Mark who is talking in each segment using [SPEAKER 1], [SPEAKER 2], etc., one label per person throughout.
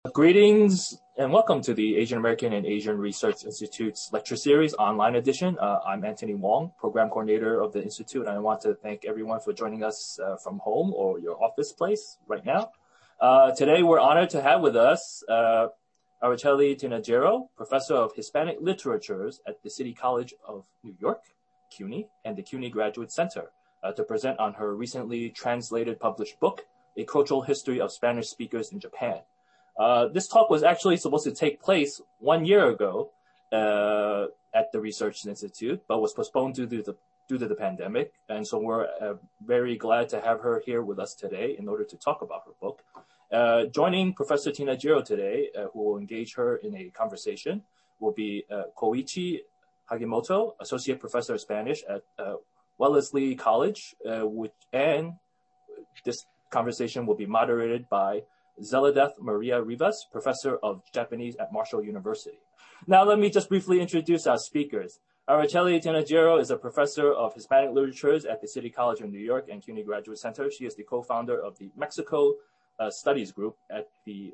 [SPEAKER 1] Greetings and welcome to the Asian American and Asian Research Institute's lecture series online edition. I'm Anthony Wong, program coordinator of the Institute, and I want to thank everyone for joining us from home or your office place right now. Today, we're honored to have with us Araceli Tinajero, professor of Hispanic Literatures at the City College of New York, CUNY, and the CUNY Graduate Center to present on her recently translated published book, A Cultural History of Spanish Speakers in Japan. This talk was actually supposed to take place 1 year ago at the Research Institute, but was postponed due to the pandemic. And so we're very glad to have her here with us today in order to talk about her book. Joining Professor Tinajero today, who will engage her in a conversation, will be Koichi Hagimoto, Associate Professor of Spanish at Wellesley College, and this conversation will be moderated by Zeledeth Maria Rivas, Professor of Japanese at Marshall University. Now, let me just briefly introduce our speakers. Araceli Tinajero is a professor of Hispanic Literatures at the City College of New York and CUNY Graduate Center. She is the co-founder of the Mexico Studies Group at the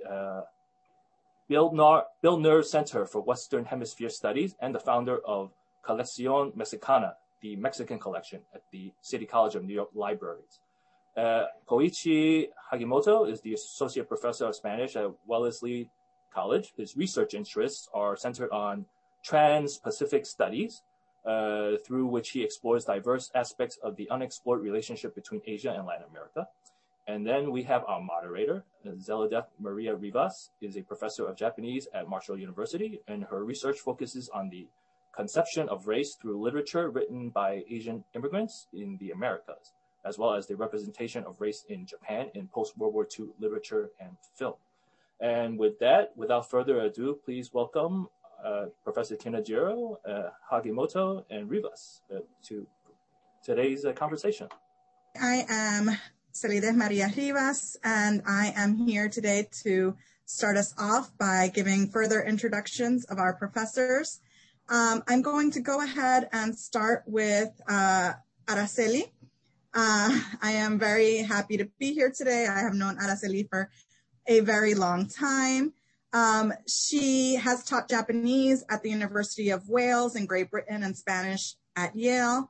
[SPEAKER 1] Bildner Center for Western Hemisphere Studies and the founder of Colección Mexicana, the Mexican collection at the City College of New York Libraries. Koichi Hagimoto is the Associate Professor of Spanish at Wellesley College. His research interests are centered on trans-Pacific studies, through which he explores diverse aspects of the unexplored relationship between Asia and Latin America. And then we have our moderator, Zeledeth Maria Rivas, is a professor of Japanese at Marshall University, and her research focuses on the conception of race through literature written by Asian immigrants in the Americas, as well as the representation of race in Japan in post-World War II literature and film. And with that, without further ado, please welcome Professor Tinajero, Hagimoto, and Rivas to today's conversation.
[SPEAKER 2] I am Zeledeth Maria Rivas, and I am here today to start us off by giving further introductions of our professors. I'm going to go ahead and start with Araceli. I am very happy to be here today. I have known Araceli for a very long time. She has taught Japanese at the University of Wales in Great Britain and Spanish at Yale.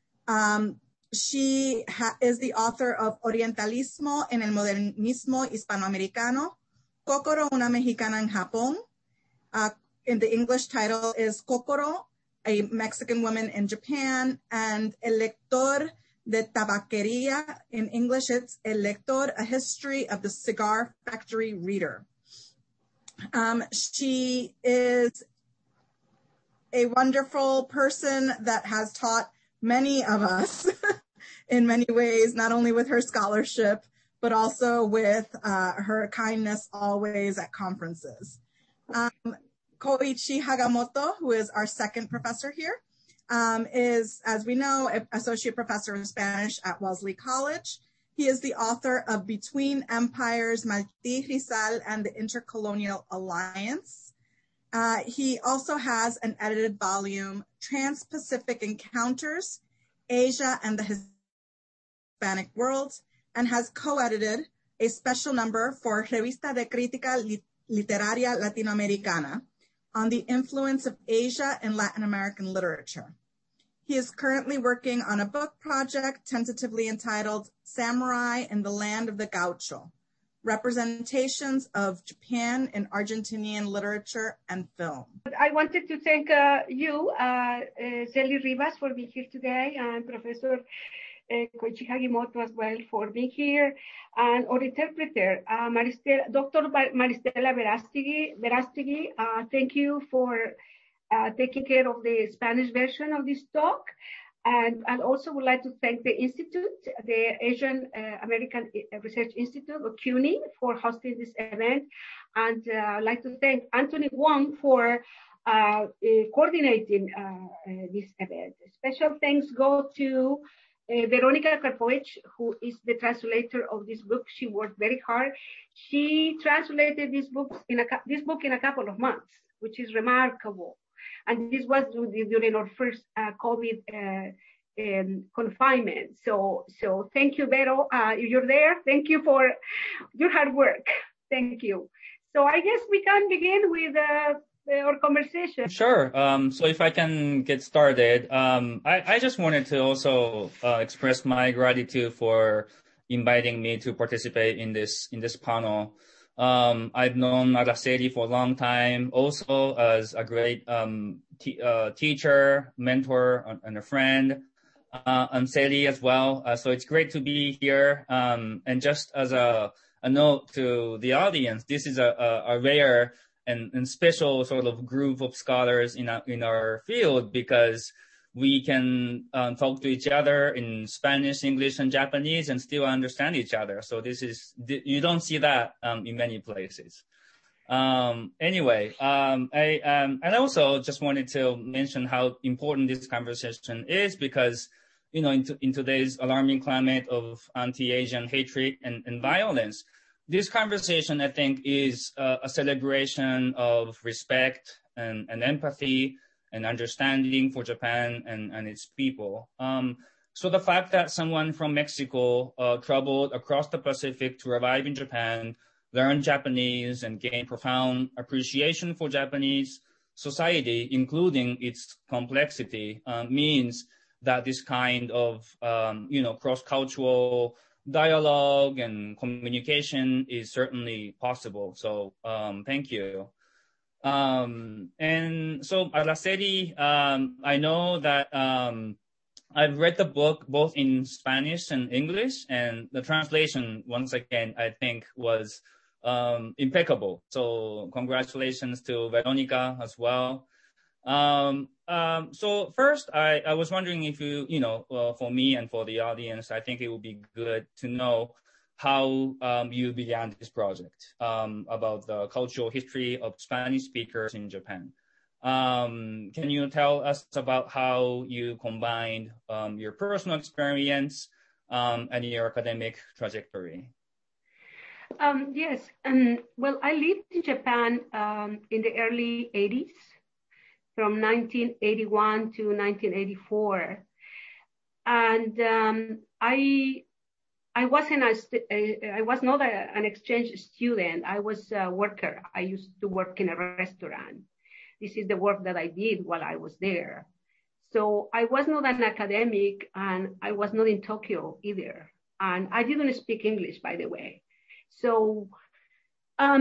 [SPEAKER 2] She is the author of Orientalismo en el Modernismo Hispanoamericano, Kokoro, una Mexicana en Japón. In the English title is Kokoro, a Mexican woman in Japan, and El Lector de Tabaquería. In English, it's El Lector, a history of the cigar factory reader. She is a wonderful person that has taught many of us in many ways, not only with her scholarship, but also with her kindness always at conferences. Koichi Hagimoto, who is our second professor here, is, as we know, an associate professor of Spanish at Wellesley College. He is the author of Between Empires, Martí Rizal and the Intercolonial Alliance. He also has an edited volume, Trans-Pacific Encounters, Asia and the Hispanic World, and has co-edited a special number for Revista de Crítica Literaria Latinoamericana on the influence of Asia in Latin American literature. He is currently working on a book project tentatively entitled Samurai in the Land of the Gaucho, Representations of Japan in Argentinian Literature and Film.
[SPEAKER 3] I wanted to thank you, Zeli Rivas, for being here today, and Professor Koichi Hagimoto as well for being here, and our interpreter, Dr. Maristela Verástegui. Thank you for taking care of the Spanish version of this talk. And also would like to thank the Institute, the Asian American Research Institute, or CUNY, for hosting this event. And I'd like to thank Anthony Wong for coordinating this event. Special thanks go to Veronica Karpovich, who is the translator of this book. She worked very hard. She translated this book in a couple of months, which is remarkable. And this was during our first COVID confinement. So thank you, Vero. You're there. Thank you for your hard work. Thank you. So I guess we can begin with our conversation.
[SPEAKER 4] Sure. So if I can get started, I just wanted to also express my gratitude for inviting me to participate in this panel. I've known Araceli for a long time, also as a great teacher, mentor, and a friend, and Celie as well. So it's great to be here. And just as a note to the audience, this is a rare and special sort of group of scholars in our field, because we can talk to each other in Spanish, English, and Japanese and still understand each other. So you don't see that in many places. Anyway, I also just wanted to mention how important this conversation is, because in today's alarming climate of anti-Asian hatred and violence, this conversation, I think, is a celebration of respect and empathy and understanding for Japan and its people. So the fact that someone from Mexico traveled across the Pacific to arrive in Japan, learn Japanese, and gain profound appreciation for Japanese society, including its complexity, means that this kind of cross-cultural dialogue and communication is certainly possible. So thank you. And so Araceli, I know that I've read the book both in Spanish and English, and the translation, once again, I think was impeccable. So congratulations to Veronica as well. So first, I was wondering if for me and for the audience, I think it would be good to know how you began this project about the cultural history of Spanish speakers in Japan. Can you tell us about how you combined your personal experience and your academic trajectory?
[SPEAKER 3] Yes. Well, I lived in Japan in the early 80s. From 1981 to 1984, and I was not an exchange student. I was a worker. I used to work in a restaurant. This is the work that I did while I was there. So I was not an academic, and I was not in Tokyo either. And I didn't speak English, by the way. So I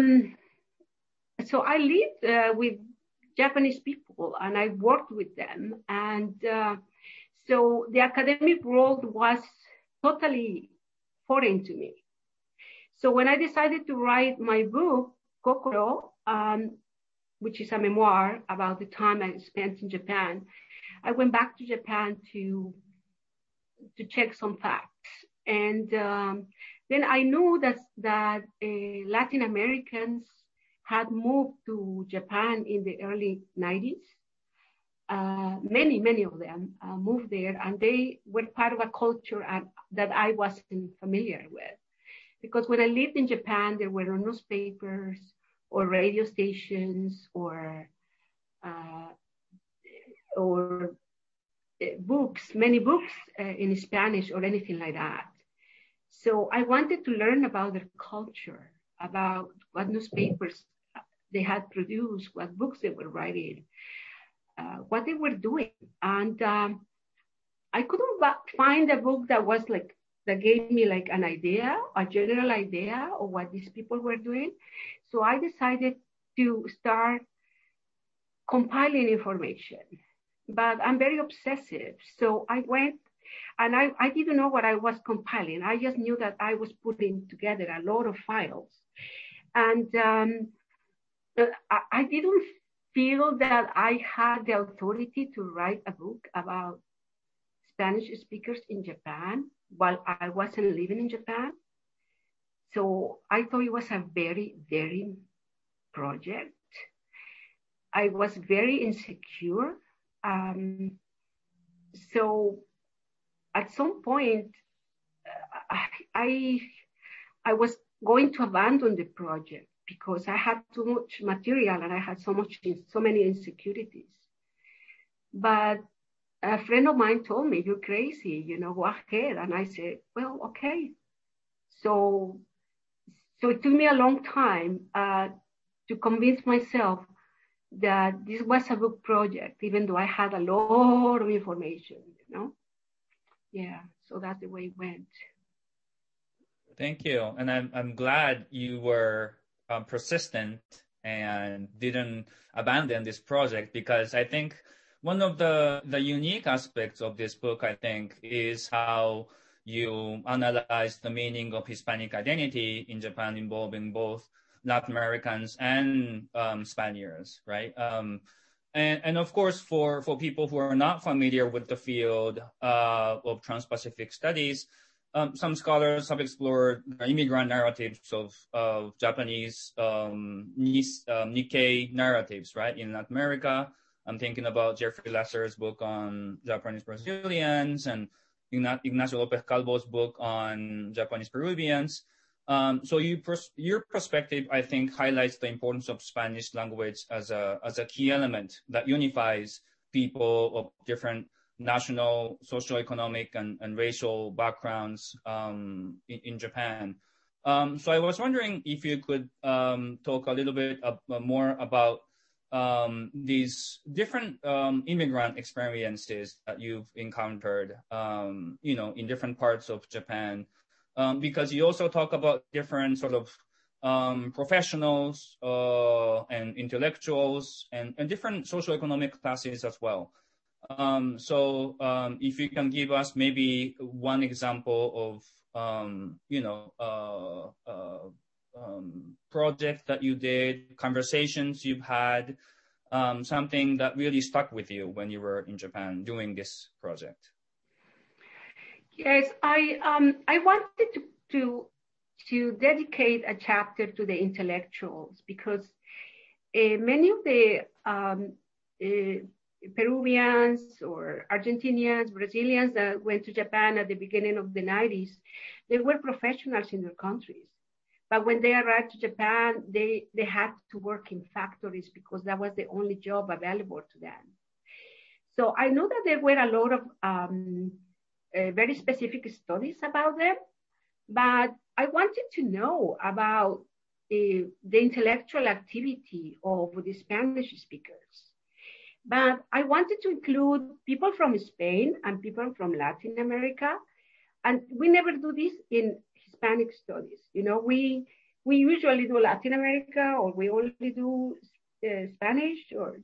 [SPEAKER 3] lived with Japanese people, and I worked with them. And so the academic world was totally foreign to me. So when I decided to write my book, Kokoro, which is a memoir about the time I spent in Japan, I went back to Japan to check some facts. And then I knew that Latin Americans had moved to Japan in the early 90s. Many of them moved there, and they were part of a culture that I wasn't familiar with. Because when I lived in Japan, there were no newspapers or radio stations or books, many books in Spanish or anything like that. So I wanted to learn about their culture, about what newspapers they had produced, what books they were writing, what they were doing. And I couldn't find a book that gave me like an idea, a general idea of what these people were doing. So I decided to start compiling information. But I'm very obsessive. So I went, and I didn't know what I was compiling. I just knew that I was putting together a lot of files. And I didn't feel that I had the authority to write a book about Spanish speakers in Japan while I wasn't living in Japan. So I thought it was a very, very project. I was very insecure. So at some point, I was going to abandon the project because I had too much material and I had so many insecurities. But a friend of mine told me, "You're crazy, go ahead." And I said, "Well, okay." So it took me a long time convince myself that this was a book project, even though I had a lot of information, Yeah, so that's the way it went.
[SPEAKER 4] Thank you. And I'm glad you were persistent and didn't abandon this project, because I think one of the unique aspects of this book, I think, is how you analyze the meaning of Hispanic identity in Japan, involving both Latin Americans and Spaniards, right? And of course, for people who are not familiar with the field of Trans-Pacific studies, some scholars have explored immigrant narratives of Japanese Nikkei narratives, right, in Latin America. I'm thinking about Jeffrey Lasser's book on Japanese Brazilians and Ignacio Lopez Calvo's book on Japanese Peruvians. So your perspective, I think, highlights the importance of Spanish language as a key element that unifies people of different national, socioeconomic, and racial backgrounds in Japan. So I was wondering if you could talk a little bit more about these different immigrant experiences that you've encountered, in different parts of Japan, because you also talk about different sort of professionals and intellectuals and different socioeconomic classes as well. So if you can give us maybe one example of, project that you did, conversations you've had, something that really stuck with you when you were in Japan doing this project.
[SPEAKER 3] Yes, I wanted to dedicate a chapter to the intellectuals, because many of the Peruvians or Argentinians, Brazilians that went to Japan at the beginning of the 90s, they were professionals in their countries. But when they arrived to Japan, they had to work in factories because that was the only job available to them. So I know that there were a lot of very specific studies about them, but I wanted to know about the intellectual activity of the Spanish speakers. But I wanted to include people from Spain and people from Latin America. And we never do this in Hispanic studies. We usually do Latin America, or we only do Spanish, or,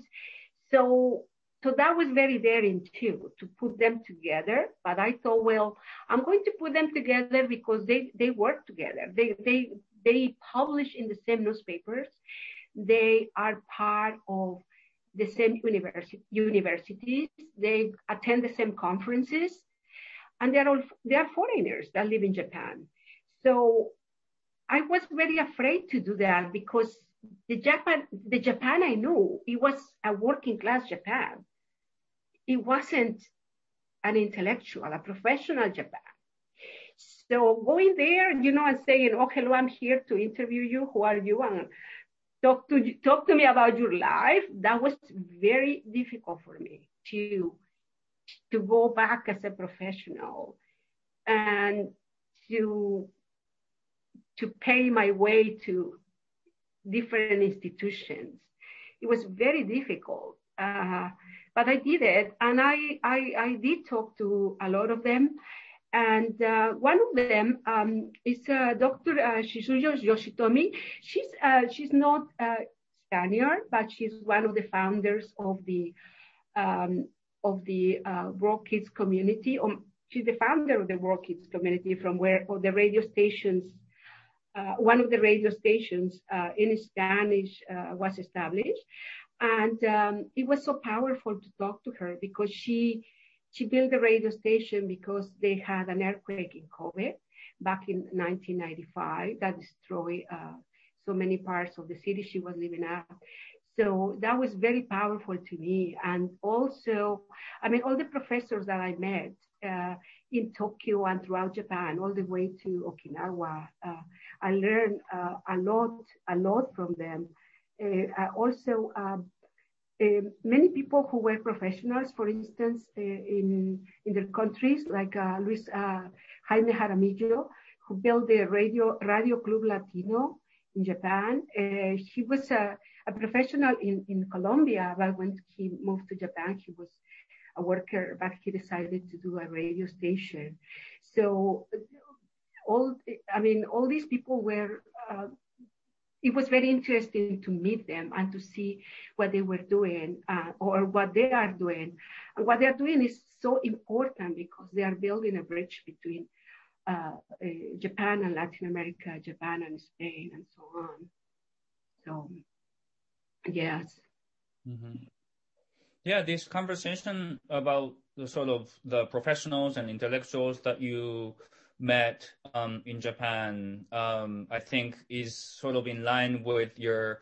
[SPEAKER 3] so that was very daring too, to put them together. But I thought, well, I'm going to put them together because they work together. They publish in the same newspapers. They are part of the same universities. They attend the same conferences, and they are foreigners that live in Japan. So I was very afraid to do that, because the Japan I knew, it was a working class Japan. It wasn't an intellectual, a professional Japan. So going there, and saying, "Oh, hello, I'm here to interview you. Who are you?" and talk to me about your life. That was very difficult for me to go back as a professional and to pay my way to different institutions. It was very difficult, but I did it, and I did talk to a lot of them. And one of them is Dr. Shizuyo Yoshitomi. She's not Spaniard, but she's one of the founders of the World Kids community. She's the founder of the World Kids community, from where the radio stations, one of the radio stations in Spanish was established. And it was so powerful to talk to her, because she built the radio station because they had an earthquake in Kobe back in 1995 that destroyed so many parts of the city she was living at. So that was very powerful to me. And also, all the professors that I met in Tokyo and throughout Japan, all the way to Okinawa, I learned a lot from them. Also, many people who were professionals, for instance, in their countries, like Luis Jaime Jaramillo, who built the Radio Club Latino in Japan. He was a professional in Colombia, but when he moved to Japan, he was a worker, but he decided to do a radio station. So all these people were, it was very interesting to meet them and to see what they were doing or what they are doing. And what they are doing is so important because they are building a bridge between Japan and Latin America, Japan and Spain, and so on. So, yes.
[SPEAKER 4] Mm-hmm. Yeah, this conversation about the sort of the professionals and intellectuals that you met in Japan, I think is sort of in line with your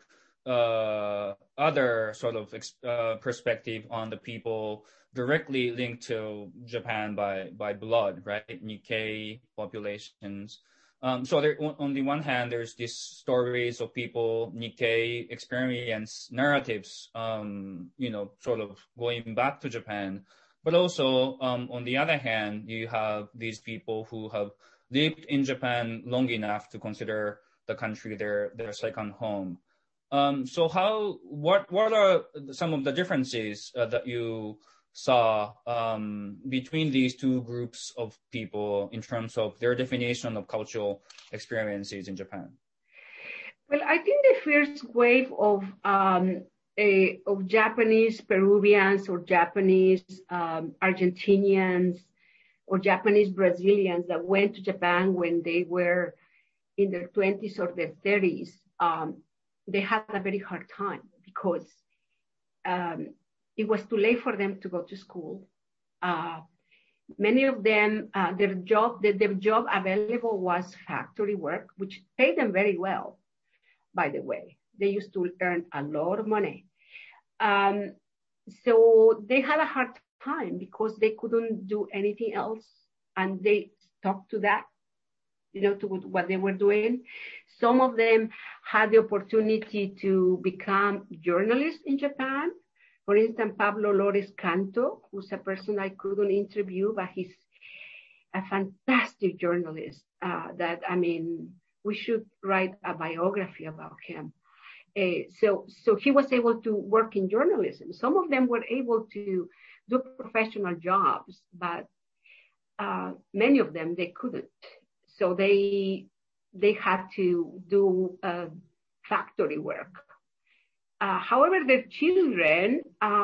[SPEAKER 4] other sort of perspective on the people directly linked to Japan by blood, right? Nikkei populations. So there, on the one hand, there's these stories of people, Nikkei experience narratives, sort of going back to Japan. But also, on the other hand, you have these people who have lived in Japan long enough to consider the country their second home. So what are some of the differences that you saw between these two groups of people in terms of their definition of cultural experiences in Japan?
[SPEAKER 3] Well, I think the first wave of Japanese Peruvians or Japanese Argentinians or Japanese Brazilians that went to Japan when they were in their 20s or their 30s, they had a very hard time because it was too late for them to go to school. Many of them, their job available was factory work, which paid them very well, by the way. They used to earn a lot of money. So they had a hard time because they couldn't do anything else. And they stuck to that, to what they were doing. Some of them had the opportunity to become journalists in Japan. For instance, Pablo Lores Canto, who's a person I couldn't interview, but he's a fantastic journalist we should write a biography about him. So he was able to work in journalism. Some of them were able to do professional jobs, but many of them, they couldn't. So they had to do factory work. However, their children,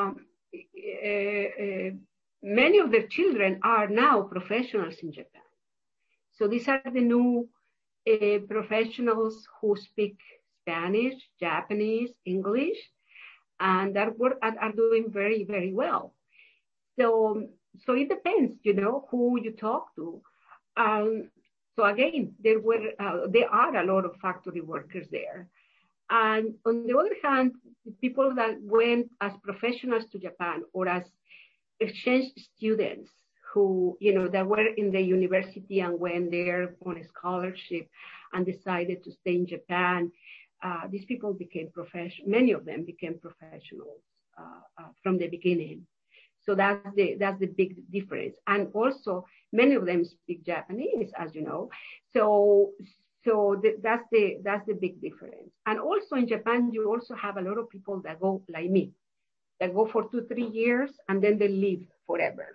[SPEAKER 3] many of their children are now professionals in Japan. So these are the new professionals who speak Spanish, Japanese, English, and that are doing very, very well. So it depends, who you talk to. So again, there are a lot of factory workers there. And on the other hand, people that went as professionals to Japan or as exchange students who, that were in the university and went there on a scholarship and decided to stay in Japan, these people became many of them became professionals from the beginning. So that's the big difference. And also, many of them speak Japanese, as you know. So that's the big difference. And also in Japan, you also have a lot of people that go like me, that go for 2-3 years and then they leave forever.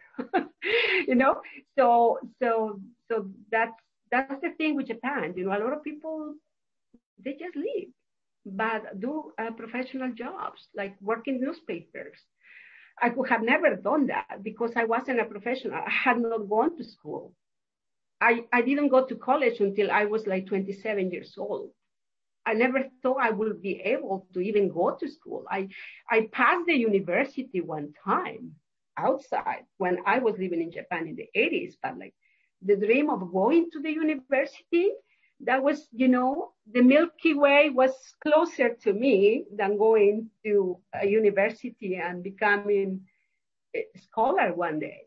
[SPEAKER 3] So that's the thing with Japan. A lot of people, they just leave, but do professional jobs like work in newspapers. I could have never done that because I wasn't a professional. I had not gone to school. I didn't go to college until I was like 27 years old. I never thought I would be able to even go to school. I passed the university one time outside when I was living in Japan in the 80s, but like the dream of going to the university, that was, the Milky Way was closer to me than going to a university and becoming a scholar one day.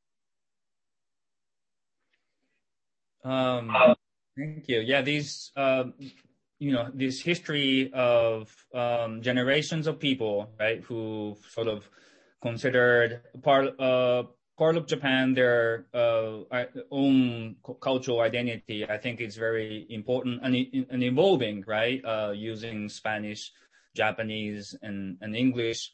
[SPEAKER 4] Thank you. Yeah, these, this history of generations of people, right, who sort of considered part of Japan, their own cultural identity, I think it's very important and evolving, right? Using Spanish, Japanese, and English.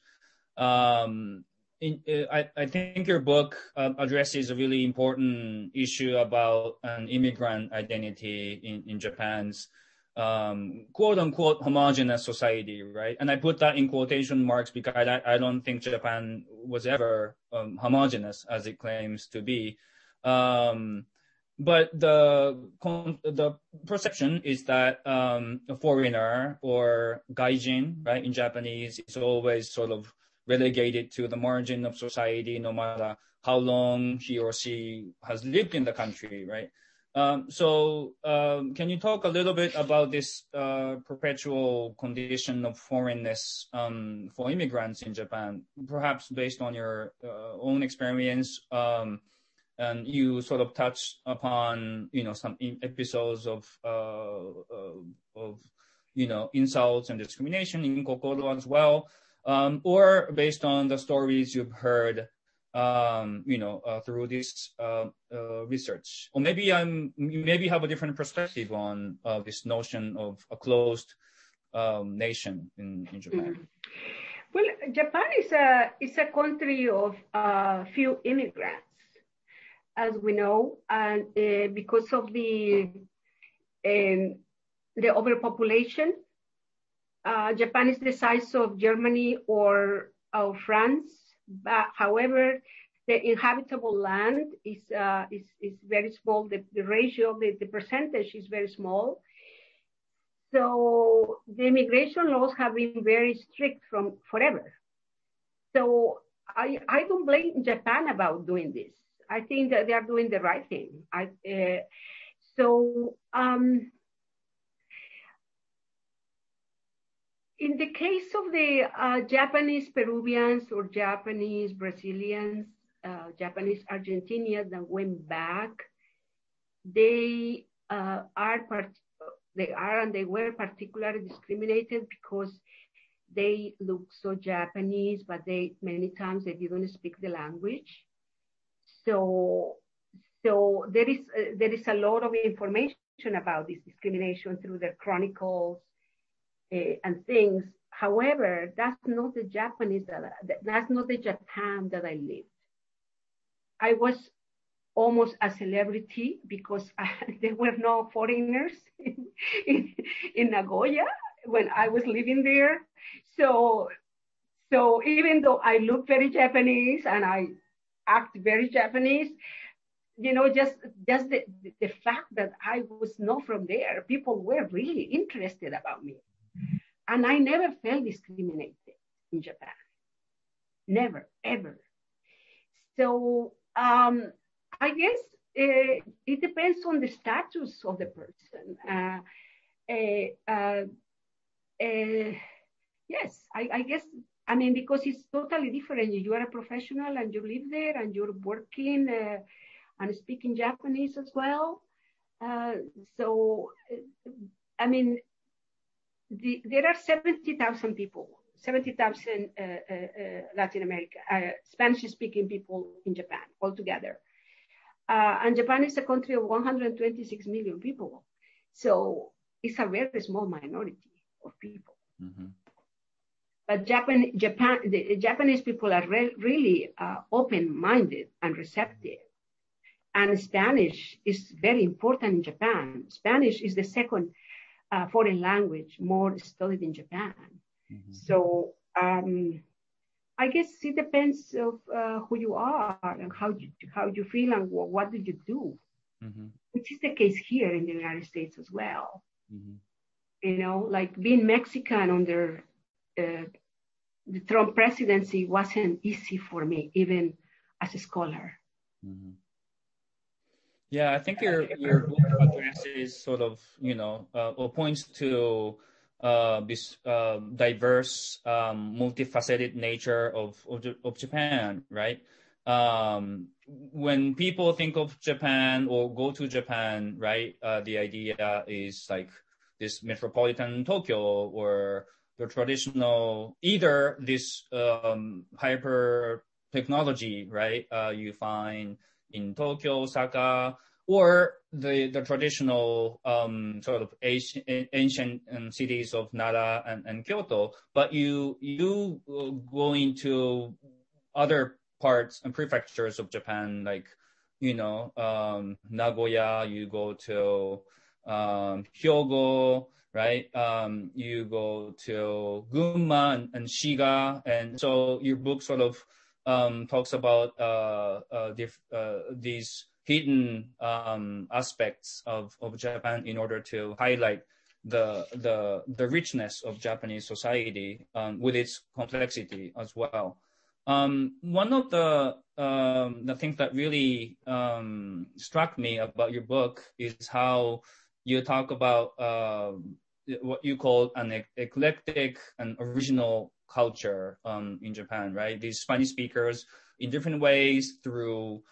[SPEAKER 4] I think your book addresses a really important issue about an immigrant identity in Japan's quote unquote homogenous society, right? And I put that in quotation marks because I don't think Japan was ever homogenous as it claims to be. But the perception is that a foreigner or gaijin, right, in Japanese, is always sort of relegated to the margin of society, no matter how long he or she has lived in the country, right? So can you talk a little bit about this perpetual condition of foreignness for immigrants in Japan, perhaps based on your own experience? And you sort of touched upon, some episodes of insults and discrimination in Kokoro as well, or based on the stories you've heard, through this research, or maybe you have a different perspective on this notion of a closed nation in Japan.
[SPEAKER 3] Mm-hmm. Well, Japan is a country of few immigrants, as we know, and because of the overpopulation, Japan is the size of Germany or France. But however, the inhabitable land is very small. The ratio, the percentage is very small. So the immigration laws have been very strict from forever. So I don't blame Japan about doing this. I think that they are doing the right thing. In the case of the Japanese Peruvians or Japanese Brazilians, Japanese Argentinians that went back, they were particularly discriminated because they look so Japanese, but many times they didn't speak the language. So there is a lot of information about this discrimination through their chronicles and things. However, that's not the Japan that I lived. I was almost a celebrity because there were no foreigners in Nagoya when I was living there. So even though I look very Japanese and I act very Japanese, just the fact that I was not from there, people were really interested about me. And I never felt discriminated in Japan. Never, ever. So I guess it depends on the status of the person. Yes, I guess, because it's totally different. You are a professional and you live there and you're working and speaking Japanese as well. There are 70,000 people, 70,000 Latin America, Spanish-speaking people in Japan altogether. And Japan is a country of 126 million people. So it's a very small minority of people. Mm-hmm. But the Japanese people are really open-minded and receptive. And Spanish is very important in Japan. Spanish is the second foreign language more studied in Japan. Mm-hmm. So I guess it depends of who you are and how you feel and what do you do, mm-hmm. which is the case here in the United States as well. Mm-hmm. Like being Mexican under the Trump presidency wasn't easy for me, even as a scholar. Mm-hmm.
[SPEAKER 4] Yeah, I think your book addresses sort of, or points to this diverse, multifaceted nature of Japan, right? When people think of Japan or go to Japan, right, the idea is like this metropolitan Tokyo or the traditional, either this hyper technology, right? You find in Tokyo, Osaka, or the traditional sort of ancient cities of Nara and Kyoto, but you go into other parts and prefectures of Japan, like, Nagoya, you go to Hyogo, right? You go to Gunma and Shiga. And so your book sort of talks about these hidden aspects of Japan in order to highlight the richness of Japanese society with its complexity as well. One of the things that really struck me about your book is how you talk about what you call an eclectic and original culture in Japan, right? These Spanish speakers in different ways through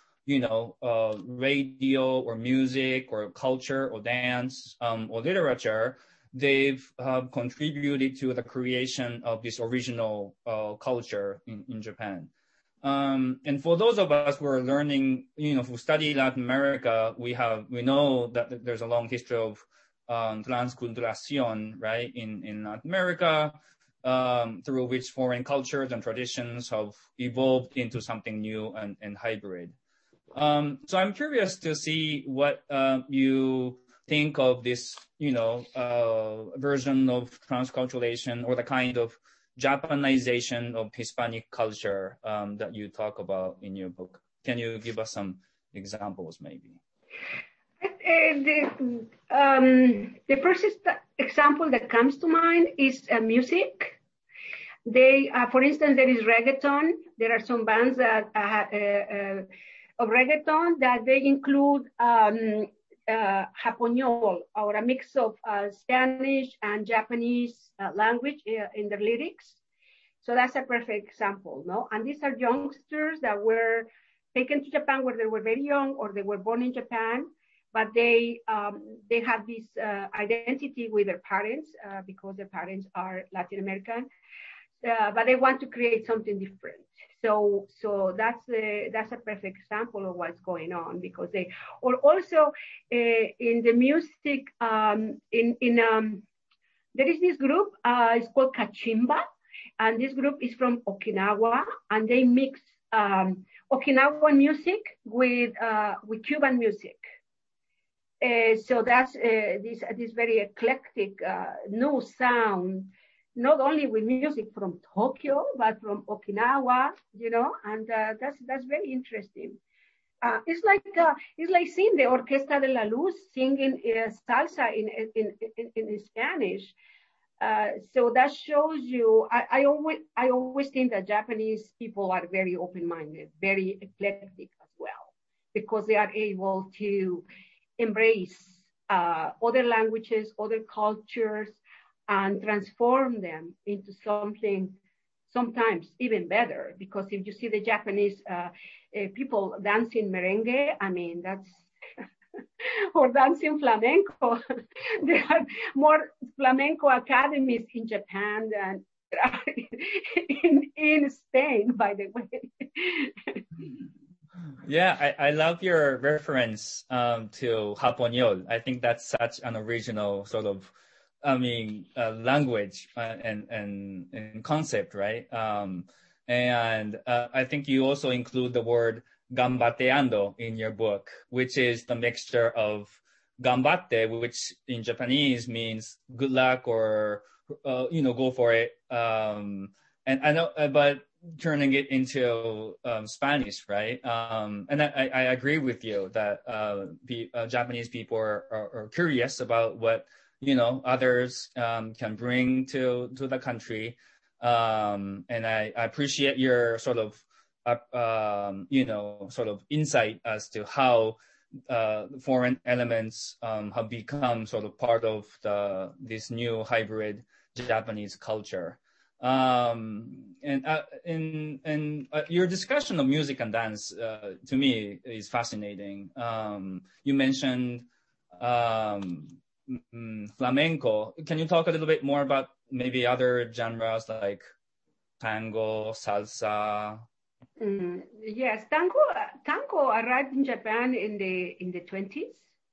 [SPEAKER 4] radio or music or culture or dance or literature, they've contributed to the creation of this original culture in Japan. And for those of us who are learning, who study Latin America, we know that there's a long history of transculturación, right, in Latin America, through which foreign cultures and traditions have evolved into something new and hybrid. So I'm curious to see what you think of this, version of transculturation or the kind of Japanization of Hispanic culture that you talk about in your book. Can you give us some examples, maybe?
[SPEAKER 3] The first example that comes to mind is music. For instance, there is reggaeton. There are some bands that of reggaeton that they include Japonol, or a mix of Spanish and Japanese language in the lyrics. So that's a perfect example, no? And these are youngsters that were taken to Japan when they were very young, or they were born in Japan, but they have this identity with their parents because their parents are Latin American, but they want to create something different. So that's a perfect example of what's going on, because in the music, there is this group, it's called Kachimba, and this group is from Okinawa, and they mix Okinawan music with Cuban music. So that's this very eclectic new sound, not only with music from Tokyo, but from Okinawa, and that's very interesting. It's like seeing the Orquesta de la Luz singing salsa in Spanish. So that shows you. I always think that Japanese people are very open-minded, very eclectic as well, because they are able to embrace other languages, other cultures, and transform them into something sometimes even better. Because if you see the Japanese people dancing merengue, I mean, that's, or dancing flamenco, there are more flamenco academies in Japan than there are in Spain, by the way.
[SPEAKER 4] Yeah, I love your reference to Japonol. I think that's such an original sort of, language and concept, right? And I think you also include the word gambateando in your book, which is the mixture of gambatte, which in Japanese means good luck or, go for it. And I know, but turning it into Spanish, right? And I agree with you that Japanese people are curious about what others can bring to the country, and I appreciate your sort of insight as to how foreign elements have become sort of part of this new hybrid Japanese culture. And your discussion of music and dance to me is fascinating. You mentioned flamenco. Can you talk a little bit more about maybe other genres like tango, salsa,
[SPEAKER 3] Yes, tango arrived in Japan in the 20s.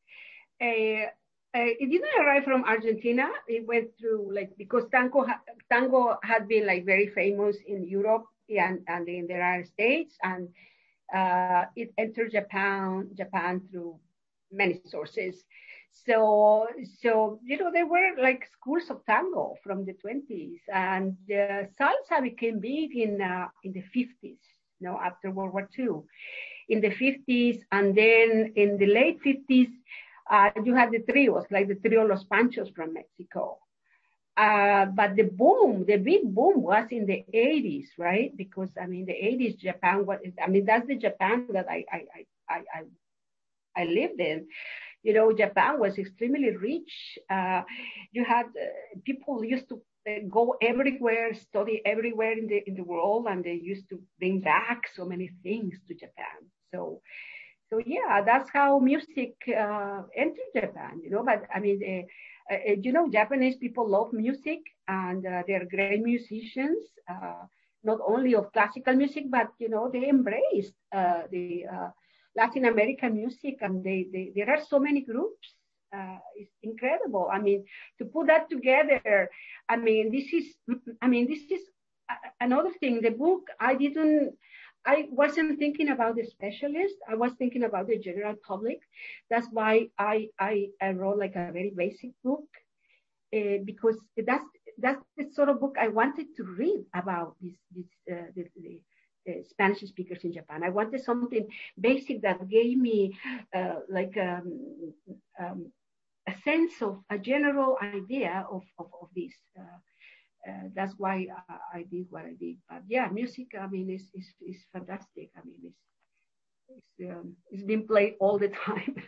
[SPEAKER 3] It didn't arrive from Argentina. It went through because tango had been very famous in Europe and in the United States, and it entered Japan through many sources. So there were schools of tango from the 20s, and salsa became big in the 50s. After World War II, in the 50s, and then in the late 50s, you had the trios, like the trio Los Panchos from Mexico. But the big boom was in the 80s, right? Because the 80s Japan that's the Japan that I lived in. Japan was extremely rich. You had people used to go everywhere, study everywhere in the world, and they used to bring back so many things to Japan. So yeah, that's how music entered Japan. But Japanese people love music, and they're great musicians. Not only of classical music, but they embraced the Latin American music, and there are so many groups. It's incredible. To put that together, this is another thing. The book, I wasn't thinking about the specialist. I was thinking about the general public. That's why I wrote a very basic book, because that's the sort of book I wanted to read about the Spanish speakers in Japan. I wanted something basic that gave me a sense of a general idea of this. That's why I did what I did. But yeah, music, is fantastic. It's been played all the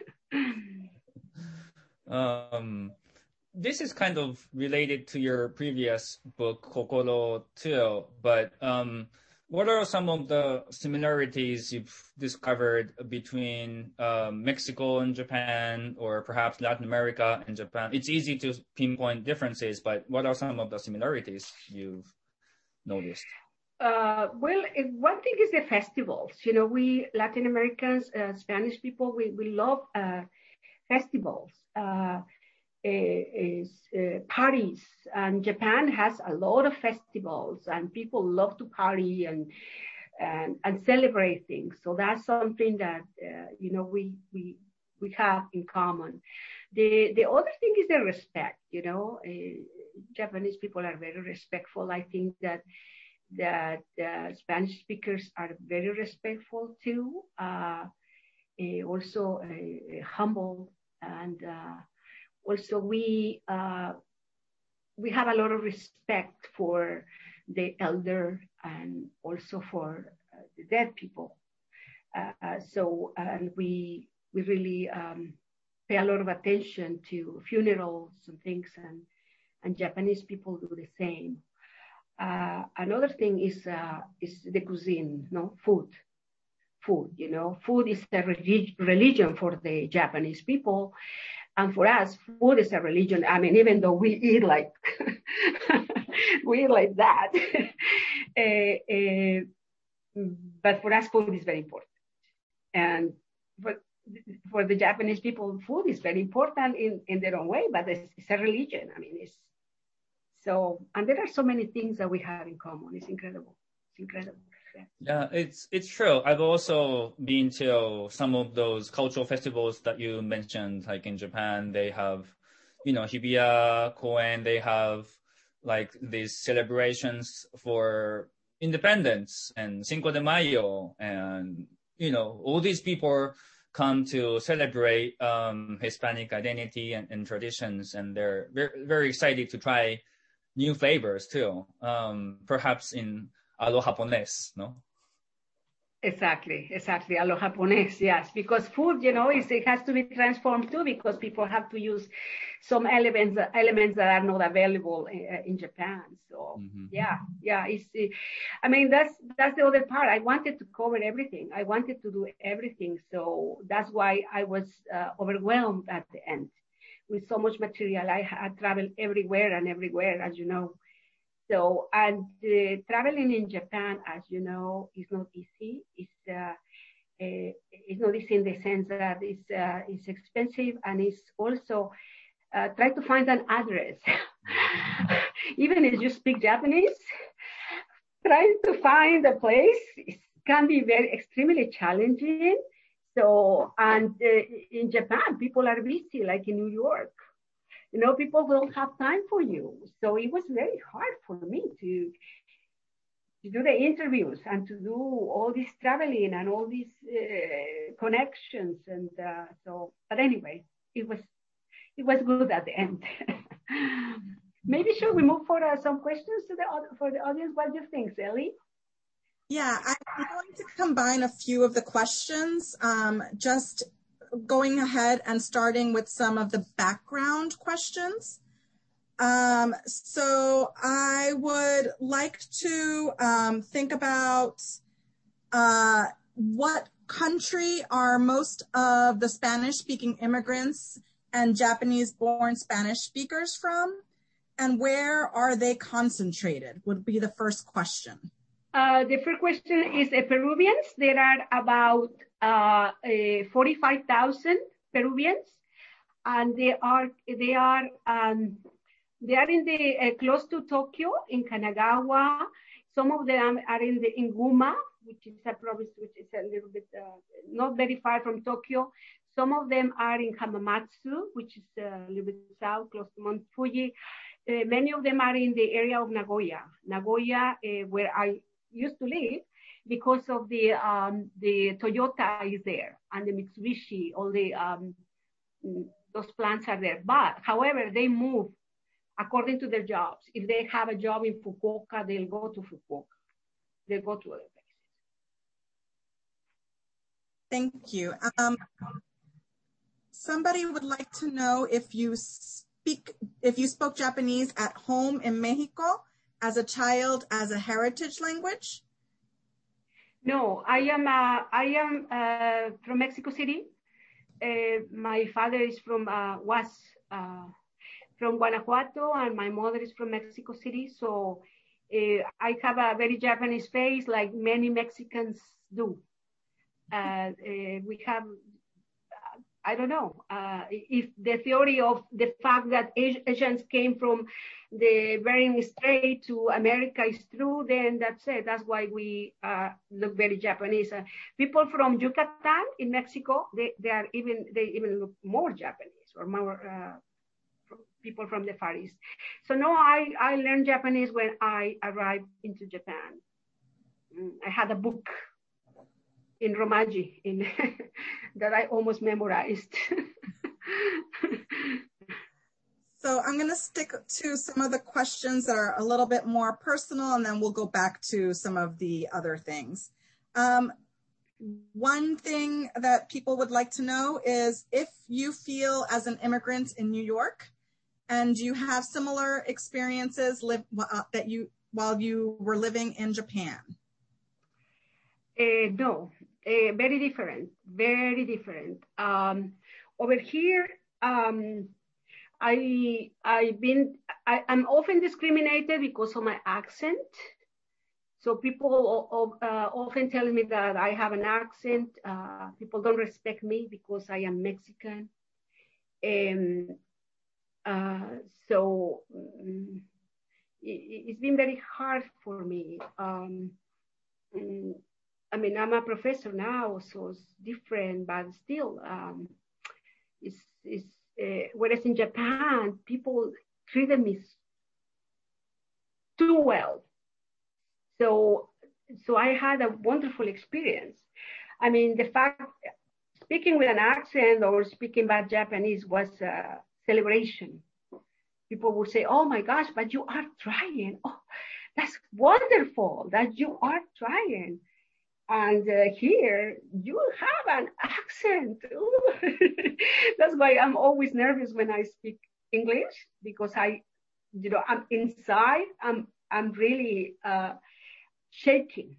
[SPEAKER 4] time. This is kind of related to your previous book, Kokoro, too, but what are some of the similarities you've discovered between Mexico and Japan, or perhaps Latin America and Japan? It's easy to pinpoint differences, but what are some of the similarities you've noticed?
[SPEAKER 3] Well, one thing is the festivals. We Latin Americans, Spanish people, we love festivals. Parties, and Japan has a lot of festivals, and people love to party and celebrate things. So that's something that we have in common. The other thing is the respect. Japanese people are very respectful. I think that Spanish speakers are very respectful too. Also humble, and also we have a lot of respect for the elder, and also for the dead people. And we really pay a lot of attention to funerals and things, and Japanese people do the same. Another thing is the cuisine, food. Food is a religion for the Japanese people. And for us, food is a religion. Even though we eat like that, but for us, food is very important. And for the Japanese people, food is very important in their own way, but it's a religion. And there are so many things that we have in common. It's incredible.
[SPEAKER 4] Yeah, it's true. I've also been to some of those cultural festivals that you mentioned, like in Japan. They have, Hibiya Koen. They have these celebrations for independence and Cinco de Mayo, and all these people come to celebrate Hispanic identity and traditions, and they're very, very excited to try new flavors too. Perhaps in a lo japonés, no?
[SPEAKER 3] Exactly, a lo japonés, yes. Because food, it has to be transformed too, because people have to use some elements that are not available in Japan. So yeah, that's the other part. I wanted to cover everything. I wanted to do everything. So that's why I was overwhelmed at the end with so much material. I had traveled everywhere, as you know. So, and traveling in Japan, as you know, is not easy. It's not easy in the sense that it's expensive, and it's also try to find an address. Even if you speak Japanese, trying to find a place can be very extremely challenging. So, and in Japan, people are busy, like in New York. You know, people don't have time for you. So it was very hard for me to do the interviews and to do all this traveling and all these connections. And so, but anyway, it was good at the end. Maybe should we move for some questions for the audience? What do you think, Ellie?
[SPEAKER 2] Yeah, I'm going to combine a few of the questions, just going ahead and starting with some of the background questions. So I would like to think about what country are most of the Spanish-speaking immigrants and Japanese-born Spanish speakers from, and where are they concentrated, would be the first question.
[SPEAKER 3] The first question is Peruvians. There are about 45,000 Peruvians, and they are in the close to Tokyo in Kanagawa. Some of them are in Guma, which is a province which is a little bit not very far from Tokyo. Some of them are in Hamamatsu, which is a little bit south, close to Mount Fuji. Many of them are in the area of Nagoya, where I used to live, because of the Toyota is there, and the Mitsubishi, all the those plants are there. But however, they move according to their jobs. If they have a job in Fukuoka, they'll go to Fukuoka. They'll go to other places.
[SPEAKER 2] Thank you. Somebody would like to know if you spoke Japanese at home in Mexico as a child, as a heritage language.
[SPEAKER 3] No, I am from Mexico City. My father is from Guanajuato, and my mother is from Mexico City. So I have a very Japanese face, like many Mexicans do. We have, I don't know, if the theory of the fact that Asians came from the Bering Strait to America is true, then that's it. That's why we look very Japanese. People from Yucatan in Mexico, they even look more Japanese, or more people from the Far East. So no, I learned Japanese when I arrived into Japan. I had a book in Romaji that I almost memorized.
[SPEAKER 2] So I'm going to stick to some of the questions that are a little bit more personal, and then we'll go back to some of the other things. One thing that people would like to know is if you feel as an immigrant in New York, and you have similar experiences while you were living in Japan.
[SPEAKER 3] No, very different, very different. Over here, I'm often discriminated because of my accent. So people often tell me that I have an accent. People don't respect me because I am Mexican. So it's been very hard for me. I mean, I'm a professor now, so it's different, but still, whereas in Japan, people treated me too well. So I had a wonderful experience. I mean, the fact, speaking with an accent or speaking bad Japanese was a celebration. People would say, "Oh my gosh, but you are trying. Oh, that's wonderful that you are trying." And here you have an accent. That's why I'm always nervous when I speak English, because I'm inside. I'm really shaking.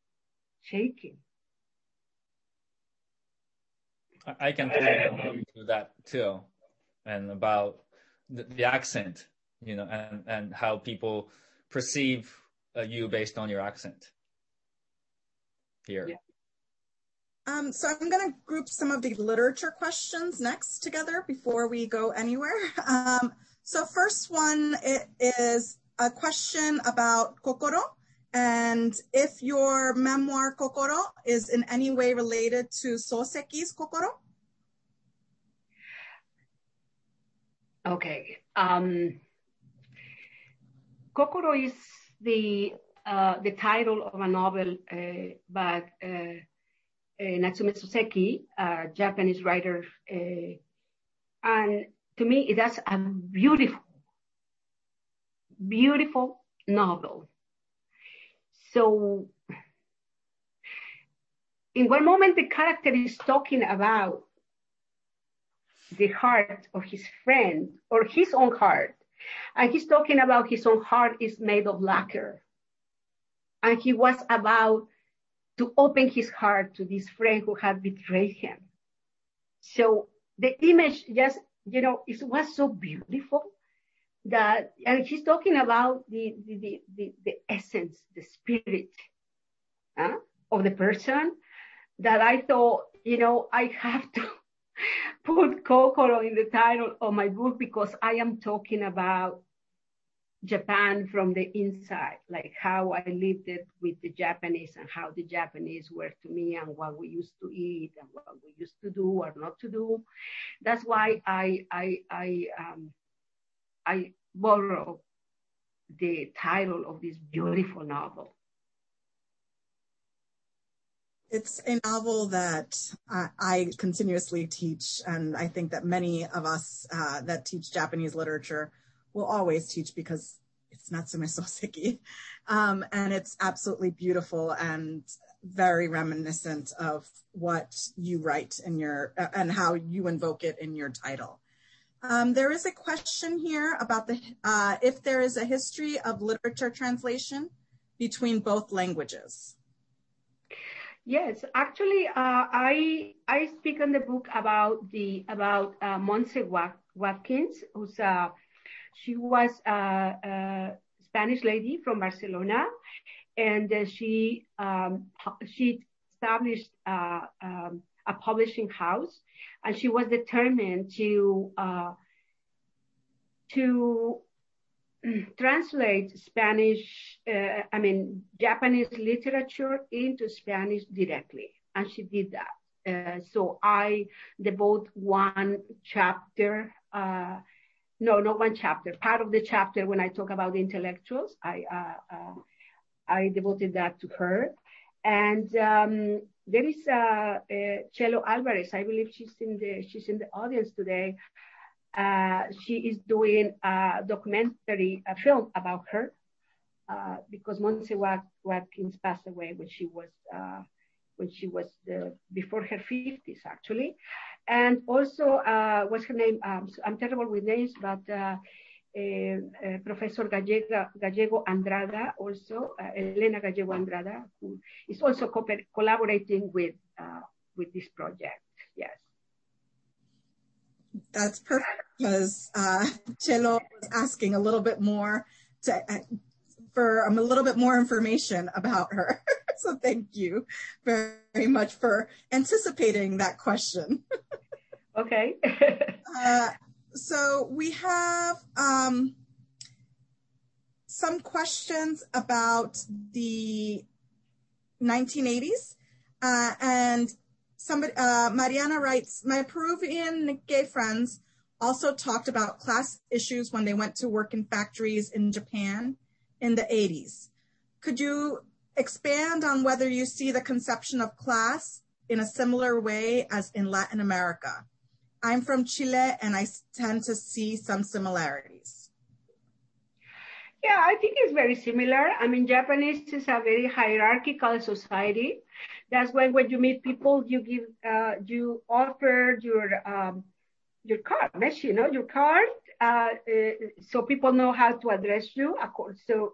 [SPEAKER 4] I can totally do that too, and about the accent, and how people perceive you based on your accent here.
[SPEAKER 2] Yeah. So I'm going to group some of the literature questions next together before we go anywhere. So first one is a question about kokoro, and if your memoir Kokoro is in any way related to Soseki's Kokoro.
[SPEAKER 3] Okay. Kokoro is the title of a novel by Natsume Soseki, a Japanese writer, and to me, that's a beautiful, beautiful novel. So, in one moment, the character is talking about the heart of his friend or his own heart. And he's talking about his own heart is made of lacquer. And he was about to open his heart to this friend who had betrayed him. So the image just, it was so beautiful that, and he's talking about the essence, the spirit of the person that I thought, I have to put Kokoro in the title of my book because I am talking about Japan from the inside, like how I lived it with the Japanese and how the Japanese were to me and what we used to eat and what we used to do or not to do. That's why I borrow the title of this beautiful novel.
[SPEAKER 2] It's a novel that I continuously teach, and I think that many of us that teach Japanese literature will always teach because it's Natsume Soseki. And it's absolutely beautiful and very reminiscent of what you write in your, and how you invoke it in your title. There is a question here about if there is a history of literature translation between both languages.
[SPEAKER 3] Yes, actually, I speak in the book about Montse Watkins, she was a Spanish lady from Barcelona, and she established a publishing house, and she was determined to translate Japanese literature into Spanish directly, and she did that. So I devote one chapter, not one chapter, part of the chapter when I talk about the intellectuals, I devoted that to her. And there is Chelo Alvarez, I believe she's in the audience today. She is doing a documentary, a film about her, because Montse Watkins passed away when she was before her 50s, actually. And also, what's her name? I'm terrible with names, but Professor Gallego Andrada, also Elena Gallego Andrada, who is also collaborating with this project. Yes.
[SPEAKER 2] That's perfect, because Chelo was asking a little bit more for a little bit more information about her. So thank you very much for anticipating that question.
[SPEAKER 3] Okay.
[SPEAKER 2] So we have some questions about the 1980s, and Mariana writes, my Peruvian gay friends also talked about class issues when they went to work in factories in Japan in the 80s. Could you expand on whether you see the conception of class in a similar way as in Latin America? I'm from Chile and I tend to see some similarities.
[SPEAKER 3] Yeah, I think it's very similar. I mean, Japanese is a very hierarchical society. That's why when you meet people, you offer your card, your card, so people know how to address you. So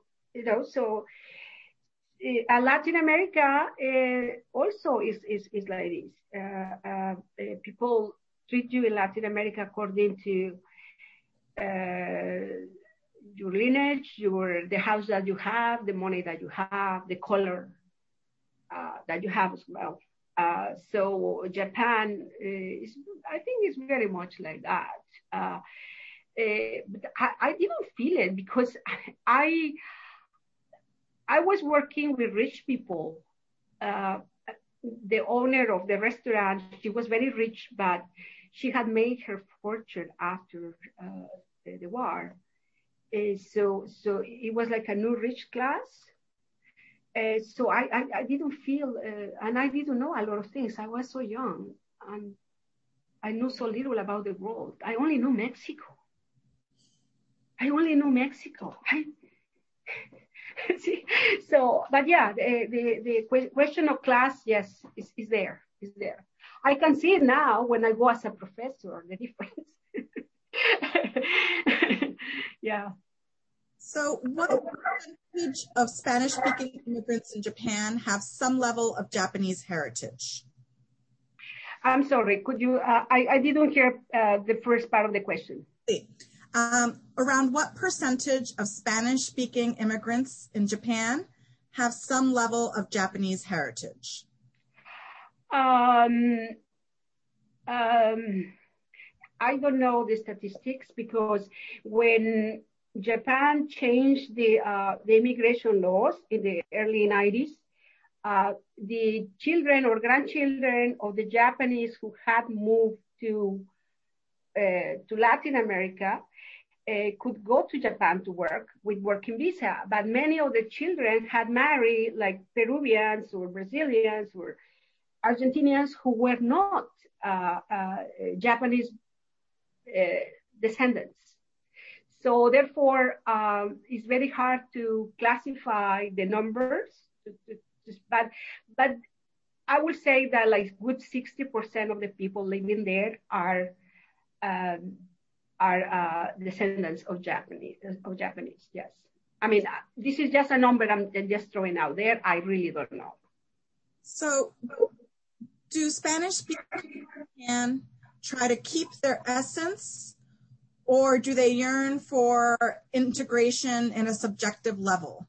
[SPEAKER 3] Latin America also is like this. People treat you in Latin America according to lineage, the house that you have, the money that you have, the color that you have as well. So Japan I think is very much like that. But I didn't feel it because I was working with rich people. The owner of the restaurant, she was very rich, but she had made her fortune after the war. So it was like a new rich class. So I didn't feel, and I didn't know a lot of things. I was so young, and I knew so little about the world. I only knew Mexico. See? So, but yeah, the question of class, yes, is there. I can see it now when I go as a professor, the difference. Yeah.
[SPEAKER 2] So what percentage of Spanish-speaking immigrants in Japan have some level of Japanese heritage?
[SPEAKER 3] I'm sorry, could you, I didn't hear the first part of the question.
[SPEAKER 2] Around what percentage of Spanish-speaking immigrants in Japan have some level of Japanese heritage?
[SPEAKER 3] I don't know the statistics because when Japan changed the immigration laws in the early 90s, the children or grandchildren of the Japanese who had moved to Latin America could go to Japan to work with working visa, but many of the children had married like Peruvians or Brazilians or Argentinians who were not Japanese descendants. So therefore, it's very hard to classify the numbers, but I would say that like good 60% of the people living there are descendants of Japanese. Yes, I mean this is just a number I'm just throwing out there. I really don't know.
[SPEAKER 2] So, do Spanish speakers can try to keep their essence, or do they yearn for integration in a subjective level?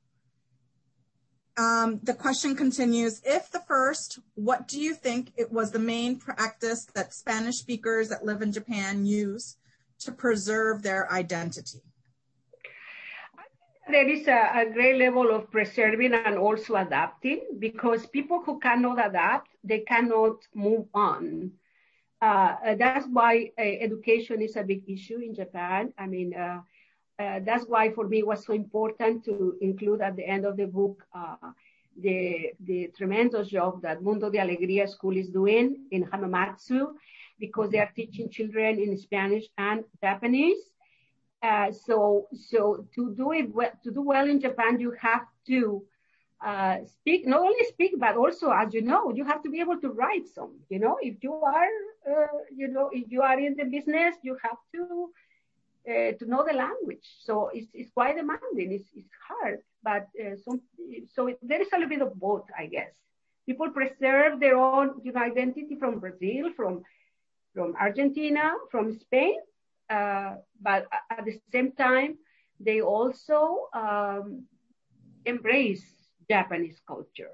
[SPEAKER 2] The question continues, if the first, what do you think it was the main practice that Spanish speakers that live in Japan use to preserve their identity?
[SPEAKER 3] There is a great level of preserving and also adapting, because people who cannot adapt, they cannot move on. That's why education is a big issue in Japan. I mean, that's why for me it was so important to include at the end of the book the tremendous job that Mundo de Alegría School is doing in Hamamatsu, because they are teaching children in Spanish and Japanese. So to do well in Japan, you have to speak, not only speak, but also, as you know, you have to be able to write some. You know, if you are, if you are in the business, you have to know the language. So it's quite demanding. It's hard, but so there is a little bit of both, I guess. People preserve their own identity from Brazil, from Argentina, from Spain, but at the same time, they also embrace Japanese culture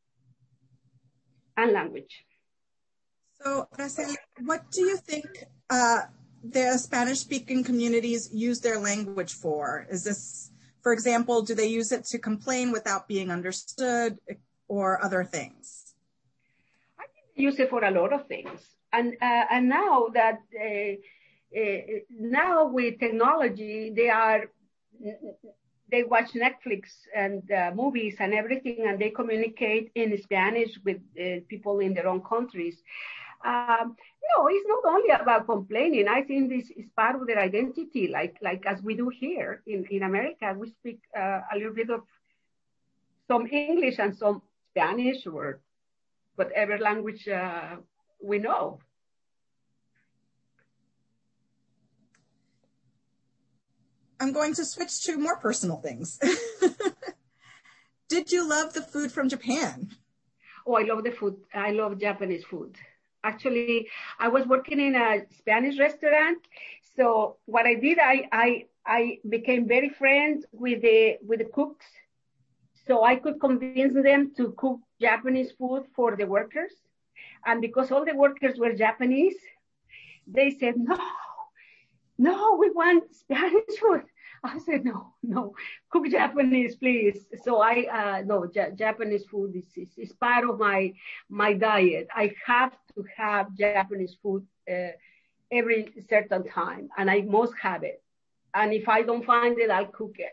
[SPEAKER 3] and language.
[SPEAKER 2] So, Araceli, what do you think the Spanish-speaking communities use their language for? Is this, for example, do they use it to complain without being understood, or other things?
[SPEAKER 3] I think they use it for a lot of things. And now that now with technology, they watch Netflix and movies and everything, and they communicate in Spanish with people in their own countries. No, it's not only about complaining. I think this is part of their identity, like as we do here in America. We speak a little bit of some English and some Spanish or whatever language we know.
[SPEAKER 2] I'm going to switch to more personal things. Did you love the food from Japan?
[SPEAKER 3] Oh, I love the food. I love Japanese food. Actually, I was working in a Spanish restaurant, So what I did, I became very friends with the cooks, so I could convince them to cook Japanese food for the workers. And because all the workers were Japanese, they said, no, we want Spanish food. I said, no, cook Japanese, please. So Japanese food is part of my diet. I have to have Japanese food every certain time, and I must have it. And if I don't find it, I'll cook it.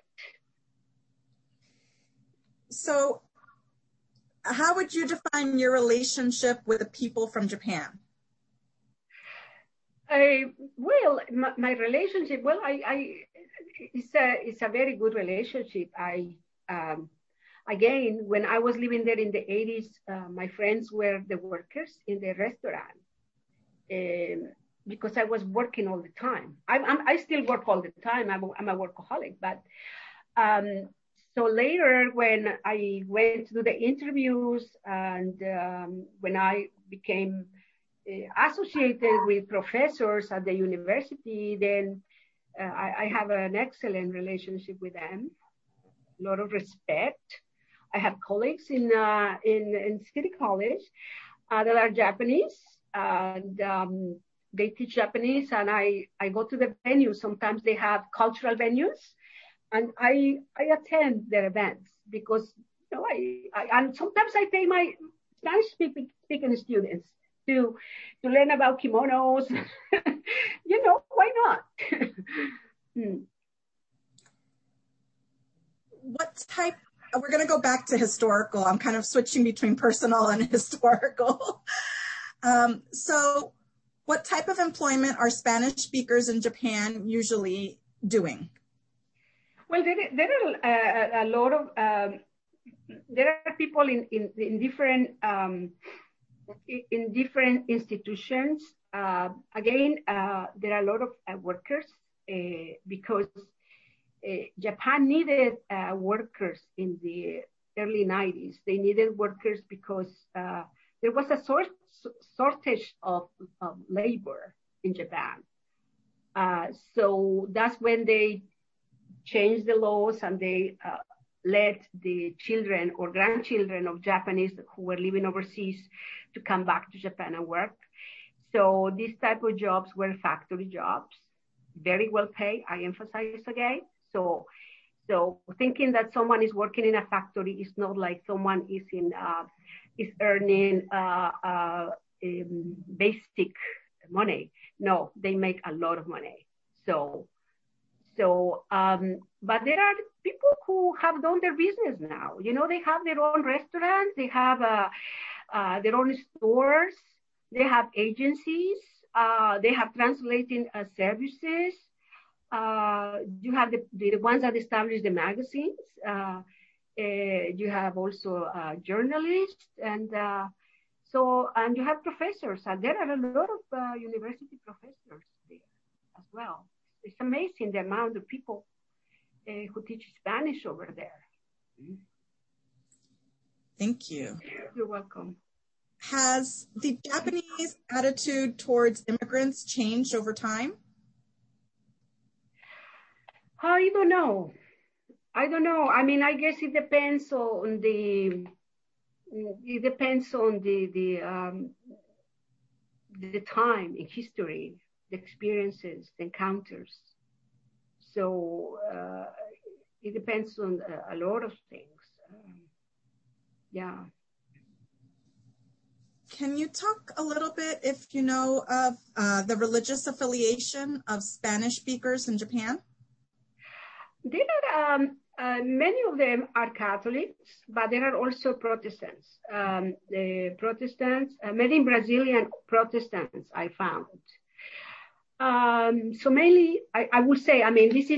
[SPEAKER 2] So how would you define your relationship with the people from Japan?
[SPEAKER 3] Well, my relationship, well, it's a very good relationship. Again, when I was living there in the 80s, my friends were the workers in the restaurant because I was working all the time. I still work all the time. I'm a workaholic, but so later when I went to do the interviews and when I became associated with professors at the university, then I have an excellent relationship with them, a lot of respect. I have colleagues in City College that are Japanese, and they teach Japanese, and I go to the venues. Sometimes they have cultural venues, and I attend their events because and sometimes I pay my Spanish speaking students to learn about kimonos. Why not?
[SPEAKER 2] What type, we're going to go back to historical. I'm kind of switching between personal and historical. So what type of employment are Spanish speakers in Japan usually doing?
[SPEAKER 3] Well, there are a lot of, there are people in different, in different institutions. Again, there are a lot of workers because Japan needed workers in the early 90s. They needed workers because there was a shortage of labor in Japan. So that's when they changed the laws and they let the children or grandchildren of Japanese who were living overseas to come back to Japan and work. So these type of jobs were factory jobs, very well paid, I emphasize again. So thinking that someone is working in a factory is not like someone is earning basic money. No, they make a lot of money. But there are people who have done their business now. They have their own restaurants, they have their own stores, they have agencies, they have translating services. You have the ones that establish the magazines. You have also journalists, and you have professors. There are a lot of university professors there as well. It's amazing the amount of people who teach Spanish over there.
[SPEAKER 2] Thank you.
[SPEAKER 3] You're welcome.
[SPEAKER 2] Has the Japanese attitude towards immigrants changed over time?
[SPEAKER 3] I don't know. I mean, I guess it depends on the time in history, the experiences, the encounters. So it depends on a lot of things. Yeah.
[SPEAKER 2] Can you talk a little bit, if you know, of the religious affiliation of Spanish speakers in Japan?
[SPEAKER 3] There are many of them are Catholics, but there are also Protestants. The Protestants, many Brazilian Protestants, I found. So mainly, I would say, I mean, this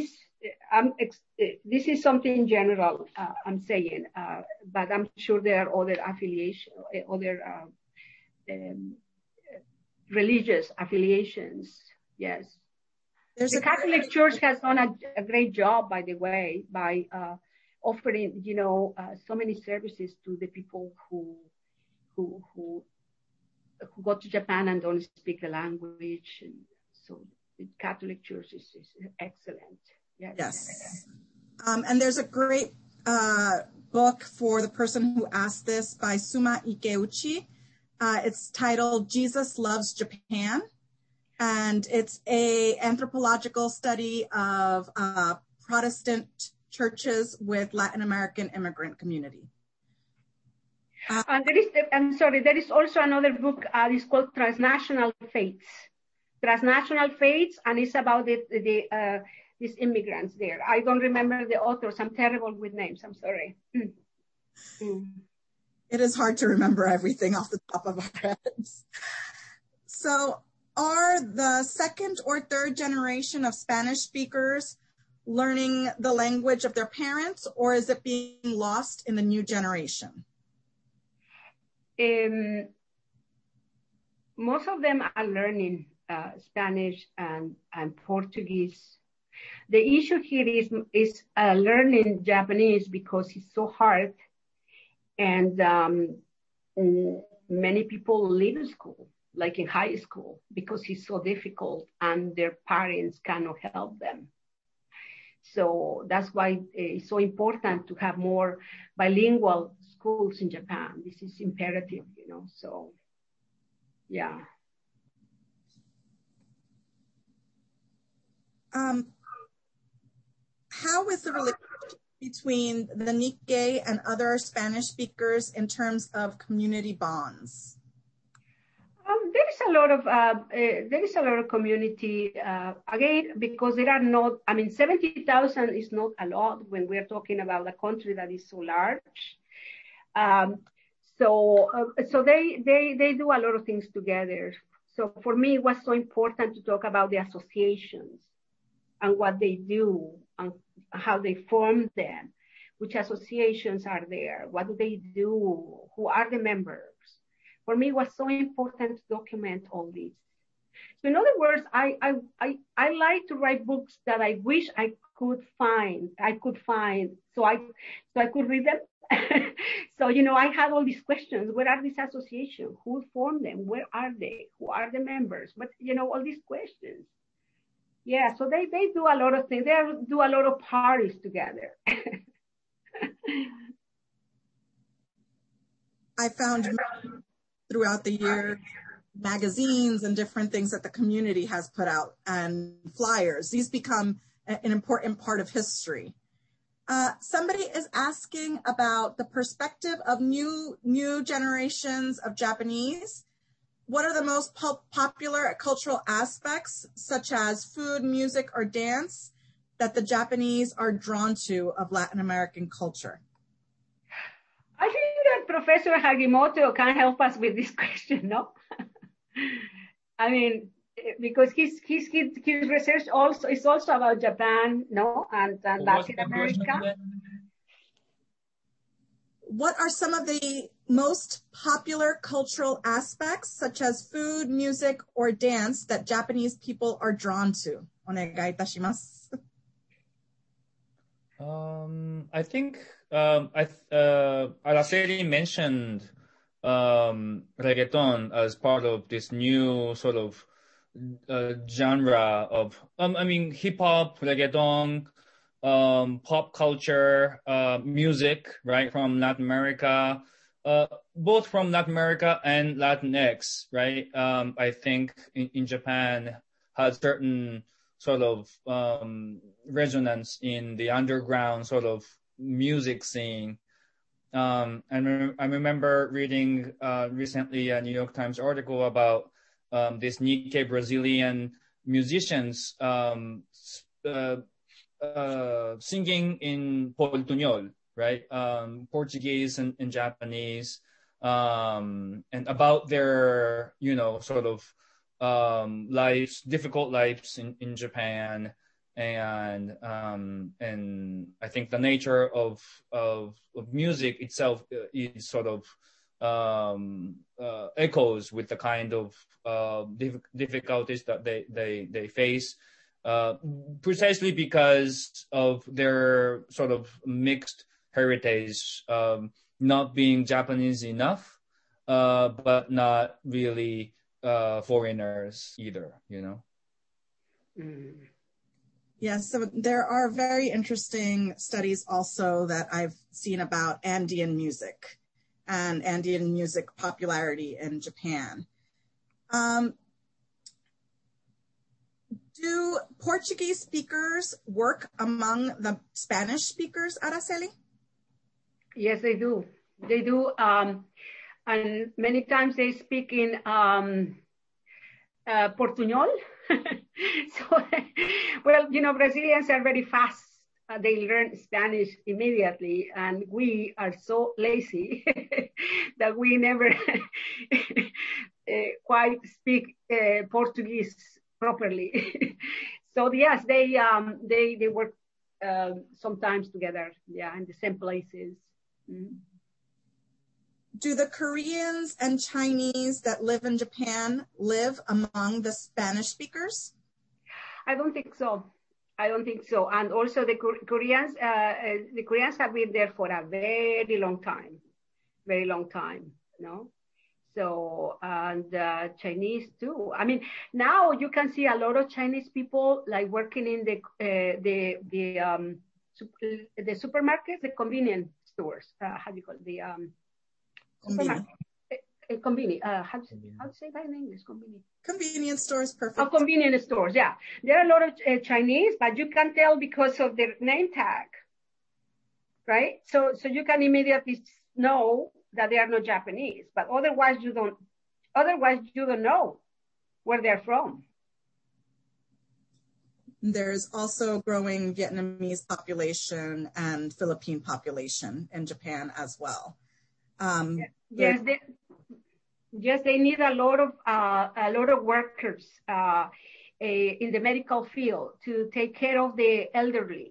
[SPEAKER 3] is something general. I'm saying, but I'm sure there are other affiliations, other religious affiliations. Yes. The Catholic Church has done a great job, by the way, by offering, so many services to the people who go to Japan and don't speak the language. And so Catholic Church is excellent.
[SPEAKER 2] Yes. And there's a great book for the person who asked this by Suma Ikeuchi. It's titled Jesus Loves Japan. And it's a anthropological study of Protestant churches with Latin American immigrant community.
[SPEAKER 3] And there is also another book. It's called Transnational Faiths. Transnational Faiths, and it's about these immigrants there. I don't remember the authors. I'm terrible with names. I'm sorry.
[SPEAKER 2] It is hard to remember everything off the top of our heads. So, are the second or third generation of Spanish speakers learning the language of their parents, or is it being lost in the new generation?
[SPEAKER 3] Most of them are learning Spanish and Portuguese. The issue here is learning Japanese because it's so hard, and many people leave school, like in high school, because it's so difficult and their parents cannot help them. So that's why it's so important to have more bilingual schools in Japan. This is imperative, so yeah.
[SPEAKER 2] How is the relationship between the Nikkei and other Spanish speakers in terms of community bonds?
[SPEAKER 3] There is a lot of community, again, because there are not, 70,000 is not a lot when we're talking about a country that is so large. So they do a lot of things together. So for me, it was so important to talk about the associations and what they do and how they form them, which associations are there, what do they do, who are the members. For me, it was so important to document all this. So in other words, I like to write books that I wish I could find, so I could read them. So, I had all these questions. Where are these associations? Who formed them? Where are they? Who are the members? But, all these questions. Yeah, so they do a lot of things. They do a lot of parties together.
[SPEAKER 2] I found throughout the year magazines and different things that the community has put out and flyers. These become an important part of history. Somebody is asking about the perspective of new generations of Japanese. What are the most popular cultural aspects, such as food, music, or dance, that the Japanese are drawn to of Latin American culture?
[SPEAKER 3] I think that Professor Hagimoto can help us with this question, no? Because his research also is also about Japan, no, and Latin America.
[SPEAKER 2] What are some of the most popular cultural aspects, such as food, music, or dance, that Japanese people are drawn to? Onegai itashimasu.
[SPEAKER 4] I think Araceli mentioned reggaeton as part of this new sort of genre of, hip hop, reggaeton, pop culture, music, right, from Latin America, both from Latin America and Latinx, right? I think in Japan has certain sort of resonance in the underground sort of music scene. I remember reading recently a New York Times article about this Nikkei Brazilian musicians singing in Portuñol, right? Portuguese and Japanese, and about their, sort of lives, difficult lives in Japan, and I think the nature of music itself is sort of echoes with the kind of difficulties that they face, precisely because of their sort of mixed heritage, not being Japanese enough, but not really foreigners either,
[SPEAKER 2] Yes, so there are very interesting studies also that I've seen about Andean music and Andean music popularity in Japan. Do Portuguese speakers work among the Spanish speakers, Araceli?
[SPEAKER 3] Yes, they do. They do. And many times they speak in Portuñol. So, well, you know, Brazilians are very fast. They learn Spanish immediately, and we are so lazy that we never quite speak Portuguese properly. So yes, they work sometimes together, in the same places.
[SPEAKER 2] Do the Koreans and Chinese that live in Japan live among the Spanish speakers?
[SPEAKER 3] I don't think so. And also the Koreans have been there for a very long time, you know. So, and Chinese too. I mean, now you can see a lot of Chinese people like working in the supermarkets, the convenience stores. How do you call it? The supermarket. Convenient. How to say that in English? Convenient.
[SPEAKER 2] Convenience stores, perfect.
[SPEAKER 3] Oh, convenience stores, yeah. There are a lot of Chinese, but you can tell because of their name tag, right? So you can immediately know that they are not Japanese, but otherwise you don't know where they're from.
[SPEAKER 2] There's also growing Vietnamese population and Philippine population in Japan as well.
[SPEAKER 3] Yes, they need a lot of workers in the medical field to take care of the elderly.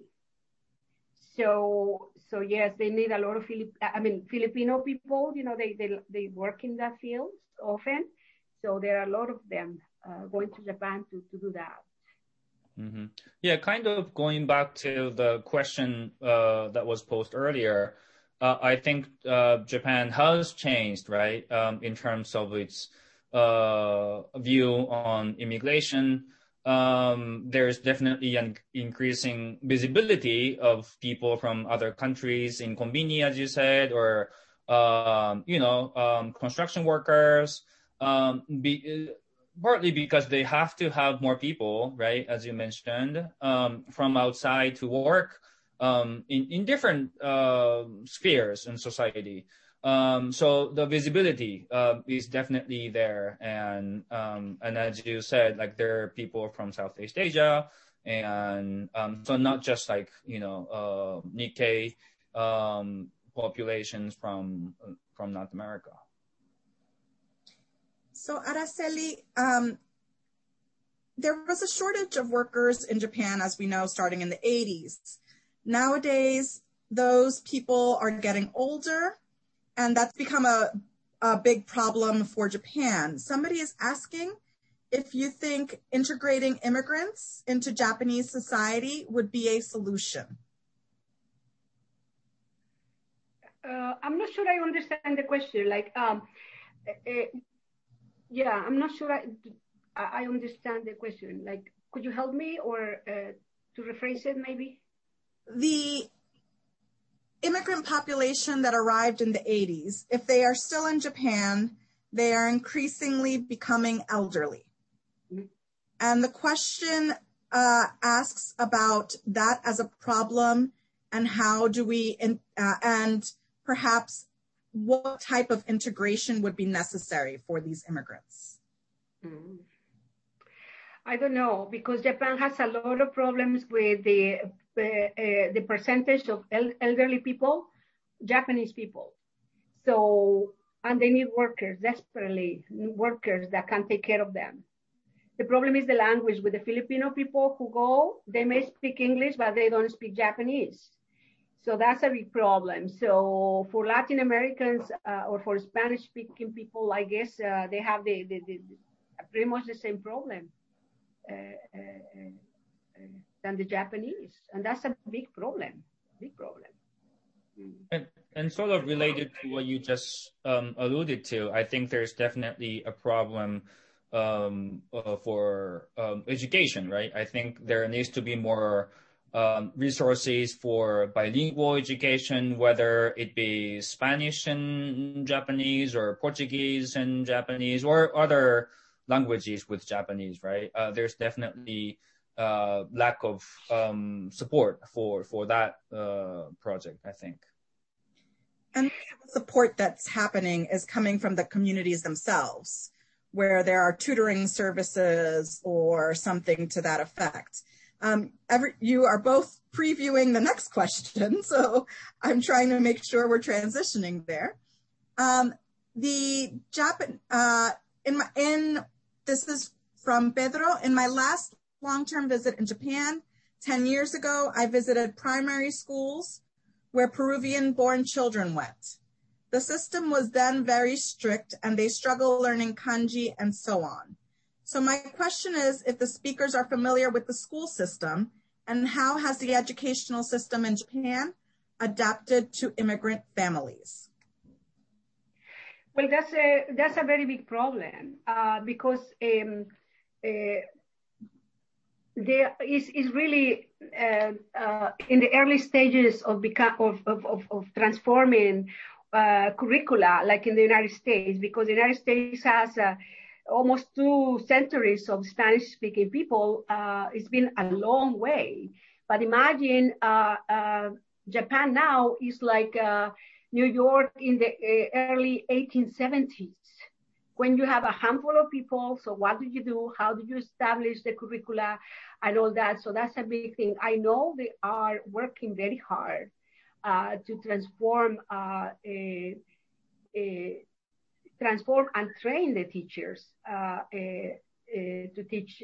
[SPEAKER 3] So yes, they need a lot of Filipino people. You know, they work in that field often. So there are a lot of them going to Japan to do that.
[SPEAKER 4] Mm-hmm. Yeah, kind of going back to the question that was posed earlier. I think Japan has changed, right, in terms of its view on immigration. There's definitely an increasing visibility of people from other countries in Konbini, as you said, or construction workers. Partly because they have to have more people, right, as you mentioned, from outside to work in different spheres in society. So the visibility is definitely there, and as you said, like there are people from Southeast Asia, and so not just like Nikkei populations from North America.
[SPEAKER 2] So Araceli, there was a shortage of workers in Japan, as we know, starting in the 80s. Nowadays, those people are getting older, and that's become a big problem for Japan. Somebody is asking if you think integrating immigrants into Japanese society would be a solution.
[SPEAKER 3] I'm not sure I understand the question. Yeah, I'm not sure I understand the question. Like, could you help me or to rephrase it maybe?
[SPEAKER 2] The immigrant population that arrived in the 80s, if they are still in Japan, they are increasingly becoming elderly. Mm-hmm. And the question asks about that as a problem and how do we, and perhaps what type of integration would be necessary for these immigrants?
[SPEAKER 3] I don't know, because Japan has a lot of problems with the percentage of elderly people, Japanese people. So, and they need workers, desperately, workers that can take care of them. The problem is the language. With the Filipino people who go, they may speak English, but they don't speak Japanese. So that's a big problem. So for Latin Americans or for Spanish-speaking people, I guess they have the pretty much the same problem than the Japanese, and that's a big problem.
[SPEAKER 4] And sort of related to what you just alluded to, I think there's definitely a problem education, right? I think there needs to be more resources for bilingual education, whether it be Spanish and Japanese or Portuguese and Japanese or other languages with Japanese, right? There's definitely lack of support for that project, I think.
[SPEAKER 2] And the support that's happening is coming from the communities themselves, where there are tutoring services or something to that effect. You are both previewing the next question, so I'm trying to make sure we're transitioning there. This is from Pedro. In my last long-term visit in Japan 10 years ago, I visited primary schools where Peruvian-born children went. The system was then very strict and they struggle learning kanji and so on. So my question is if the speakers are familiar with the school system and how has the educational system in Japan adapted to immigrant families?
[SPEAKER 3] Well, that's a very big problem because there is really in the early stages of transforming curricula, like in the United States, because the United States has almost 2 centuries of Spanish-speaking people. It's been a long way. But imagine Japan now is like New York in the early 1870s, when you have a handful of people. So what do you do? How do you establish the curricula and all that? So that's a big thing. I know they are working very hard to transform and train the teachers to teach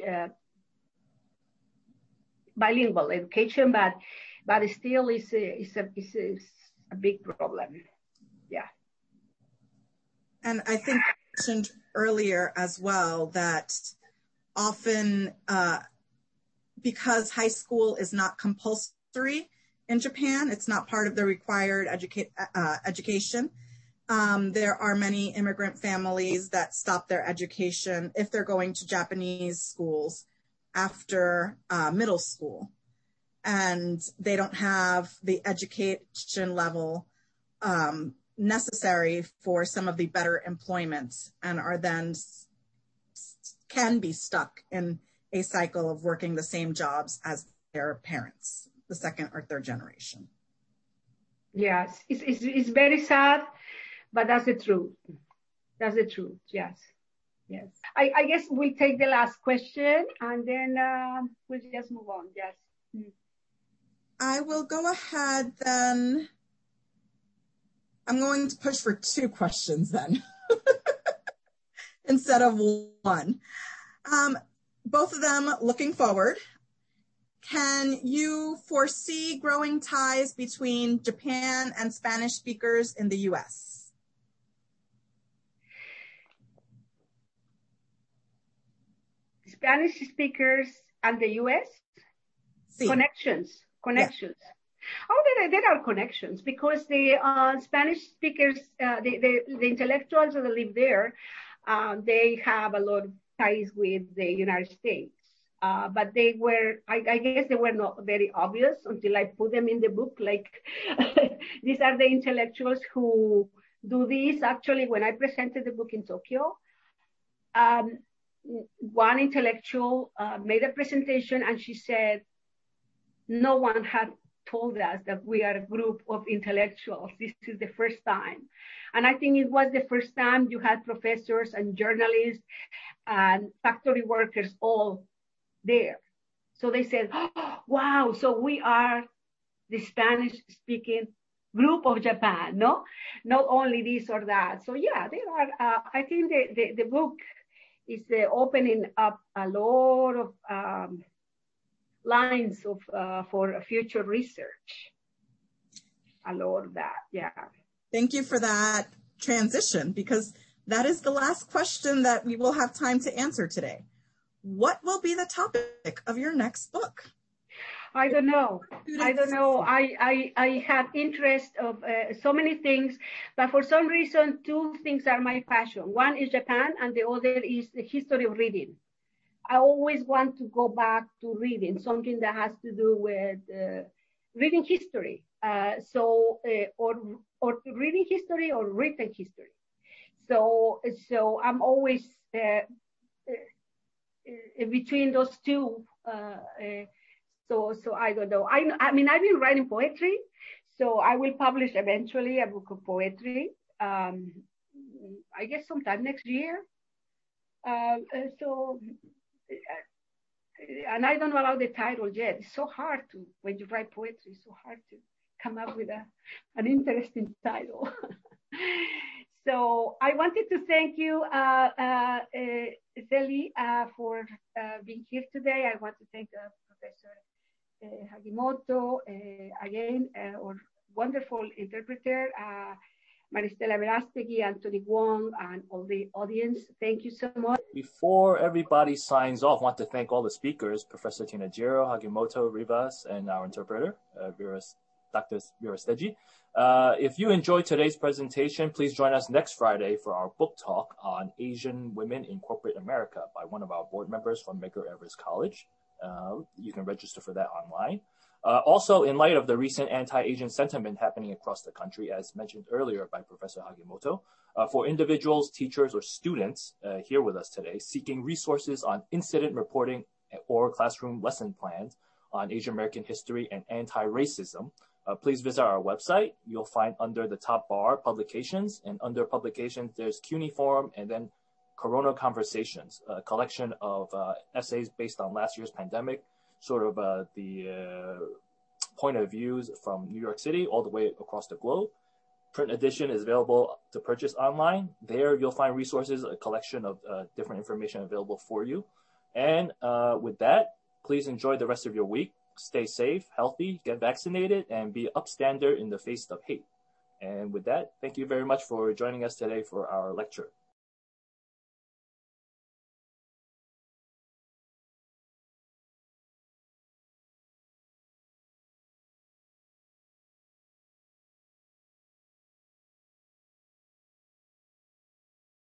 [SPEAKER 3] bilingual education, but still is a big problem. Yeah.
[SPEAKER 2] And I think you mentioned earlier as well that often because high school is not compulsory in Japan, it's not part of the required education. There are many immigrant families that stop their education if they're going to Japanese schools after middle school, and they don't have the education level necessary for some of the better employment and are then can be stuck in a cycle of working the same jobs as their parents, the second or third generation.
[SPEAKER 3] Yes, it's very sad, but that's the truth. That's the truth, yes. Yes. I guess we'll take the last question and then we'll just move on, yes.
[SPEAKER 2] I will go ahead then. I'm going to push for 2 questions then instead of 1. Both of them looking forward. Can you foresee growing ties between Japan and Spanish speakers in the U.S.?
[SPEAKER 3] Spanish speakers and the U.S.? Sí. Connections. Yeah. Oh, there are connections because the Spanish speakers, the intellectuals that live there, they have a lot of ties with the United States. But they were, I guess they were not very obvious until I put them in the book. Like, these are the intellectuals who do this. Actually, when I presented the book in Tokyo, one intellectual made a presentation and she said, no one had told us that we are a group of intellectuals. This is the first time. And I think it was the first time you had professors and journalists and factory workers all there. So they said, oh, wow, so we are the Spanish speaking group of Japan, no? Not only this or that. So yeah, there are, I think the book is opening up a lot of lines of for future research. A lot of that, yeah.
[SPEAKER 2] Thank you for that transition, because that is the last question that we will have time to answer today. What will be the topic of your next book?
[SPEAKER 3] I don't know. I have interest of so many things, but for some reason, two things are my passion. One is Japan, and the other is the history of reading. I always want to go back to reading, something that has to do with reading history. Or reading history or written history. So I'm always between those two. So I don't know. I mean, I've been writing poetry, so I will publish eventually a book of poetry. I guess sometime next year. And I don't know about the title yet. It's so hard to, when you write poetry, it's so hard to come up with an interesting title. So I wanted to thank you, Zeli, for being here today. I want to thank Professor Hagimoto, again, our wonderful interpreter, Maristela Verastegui, Anthony Wong, and all the audience. Thank you so much.
[SPEAKER 1] Before everybody signs off, I want to thank all the speakers, Professor Tinajero, Hagimoto, Rivas, and our interpreter, Dr. Verastegui. If you enjoyed today's presentation, please join us next Friday for our book talk on Asian Women in Corporate America by one of our board members from Medgar Evers College. You can register for that online. Also, in light of the recent anti-Asian sentiment happening across the country, as mentioned earlier by Professor Hagimoto, for individuals, teachers, or students here with us today seeking resources on incident reporting or classroom lesson plans on Asian American history and anti-racism, please visit our website. You'll find under the top bar publications, and under publications there's Cuneiform and then Corona Conversations, a collection of essays based on last year's pandemic, sort of the point of views from New York City all the way across the globe. Print edition is available to purchase online. There you'll find resources, a collection of different information available for you. And with that, please enjoy the rest of your week. Stay safe, healthy, get vaccinated, and be upstander in the face of hate. And with that, thank you very much for joining us today for our lecture.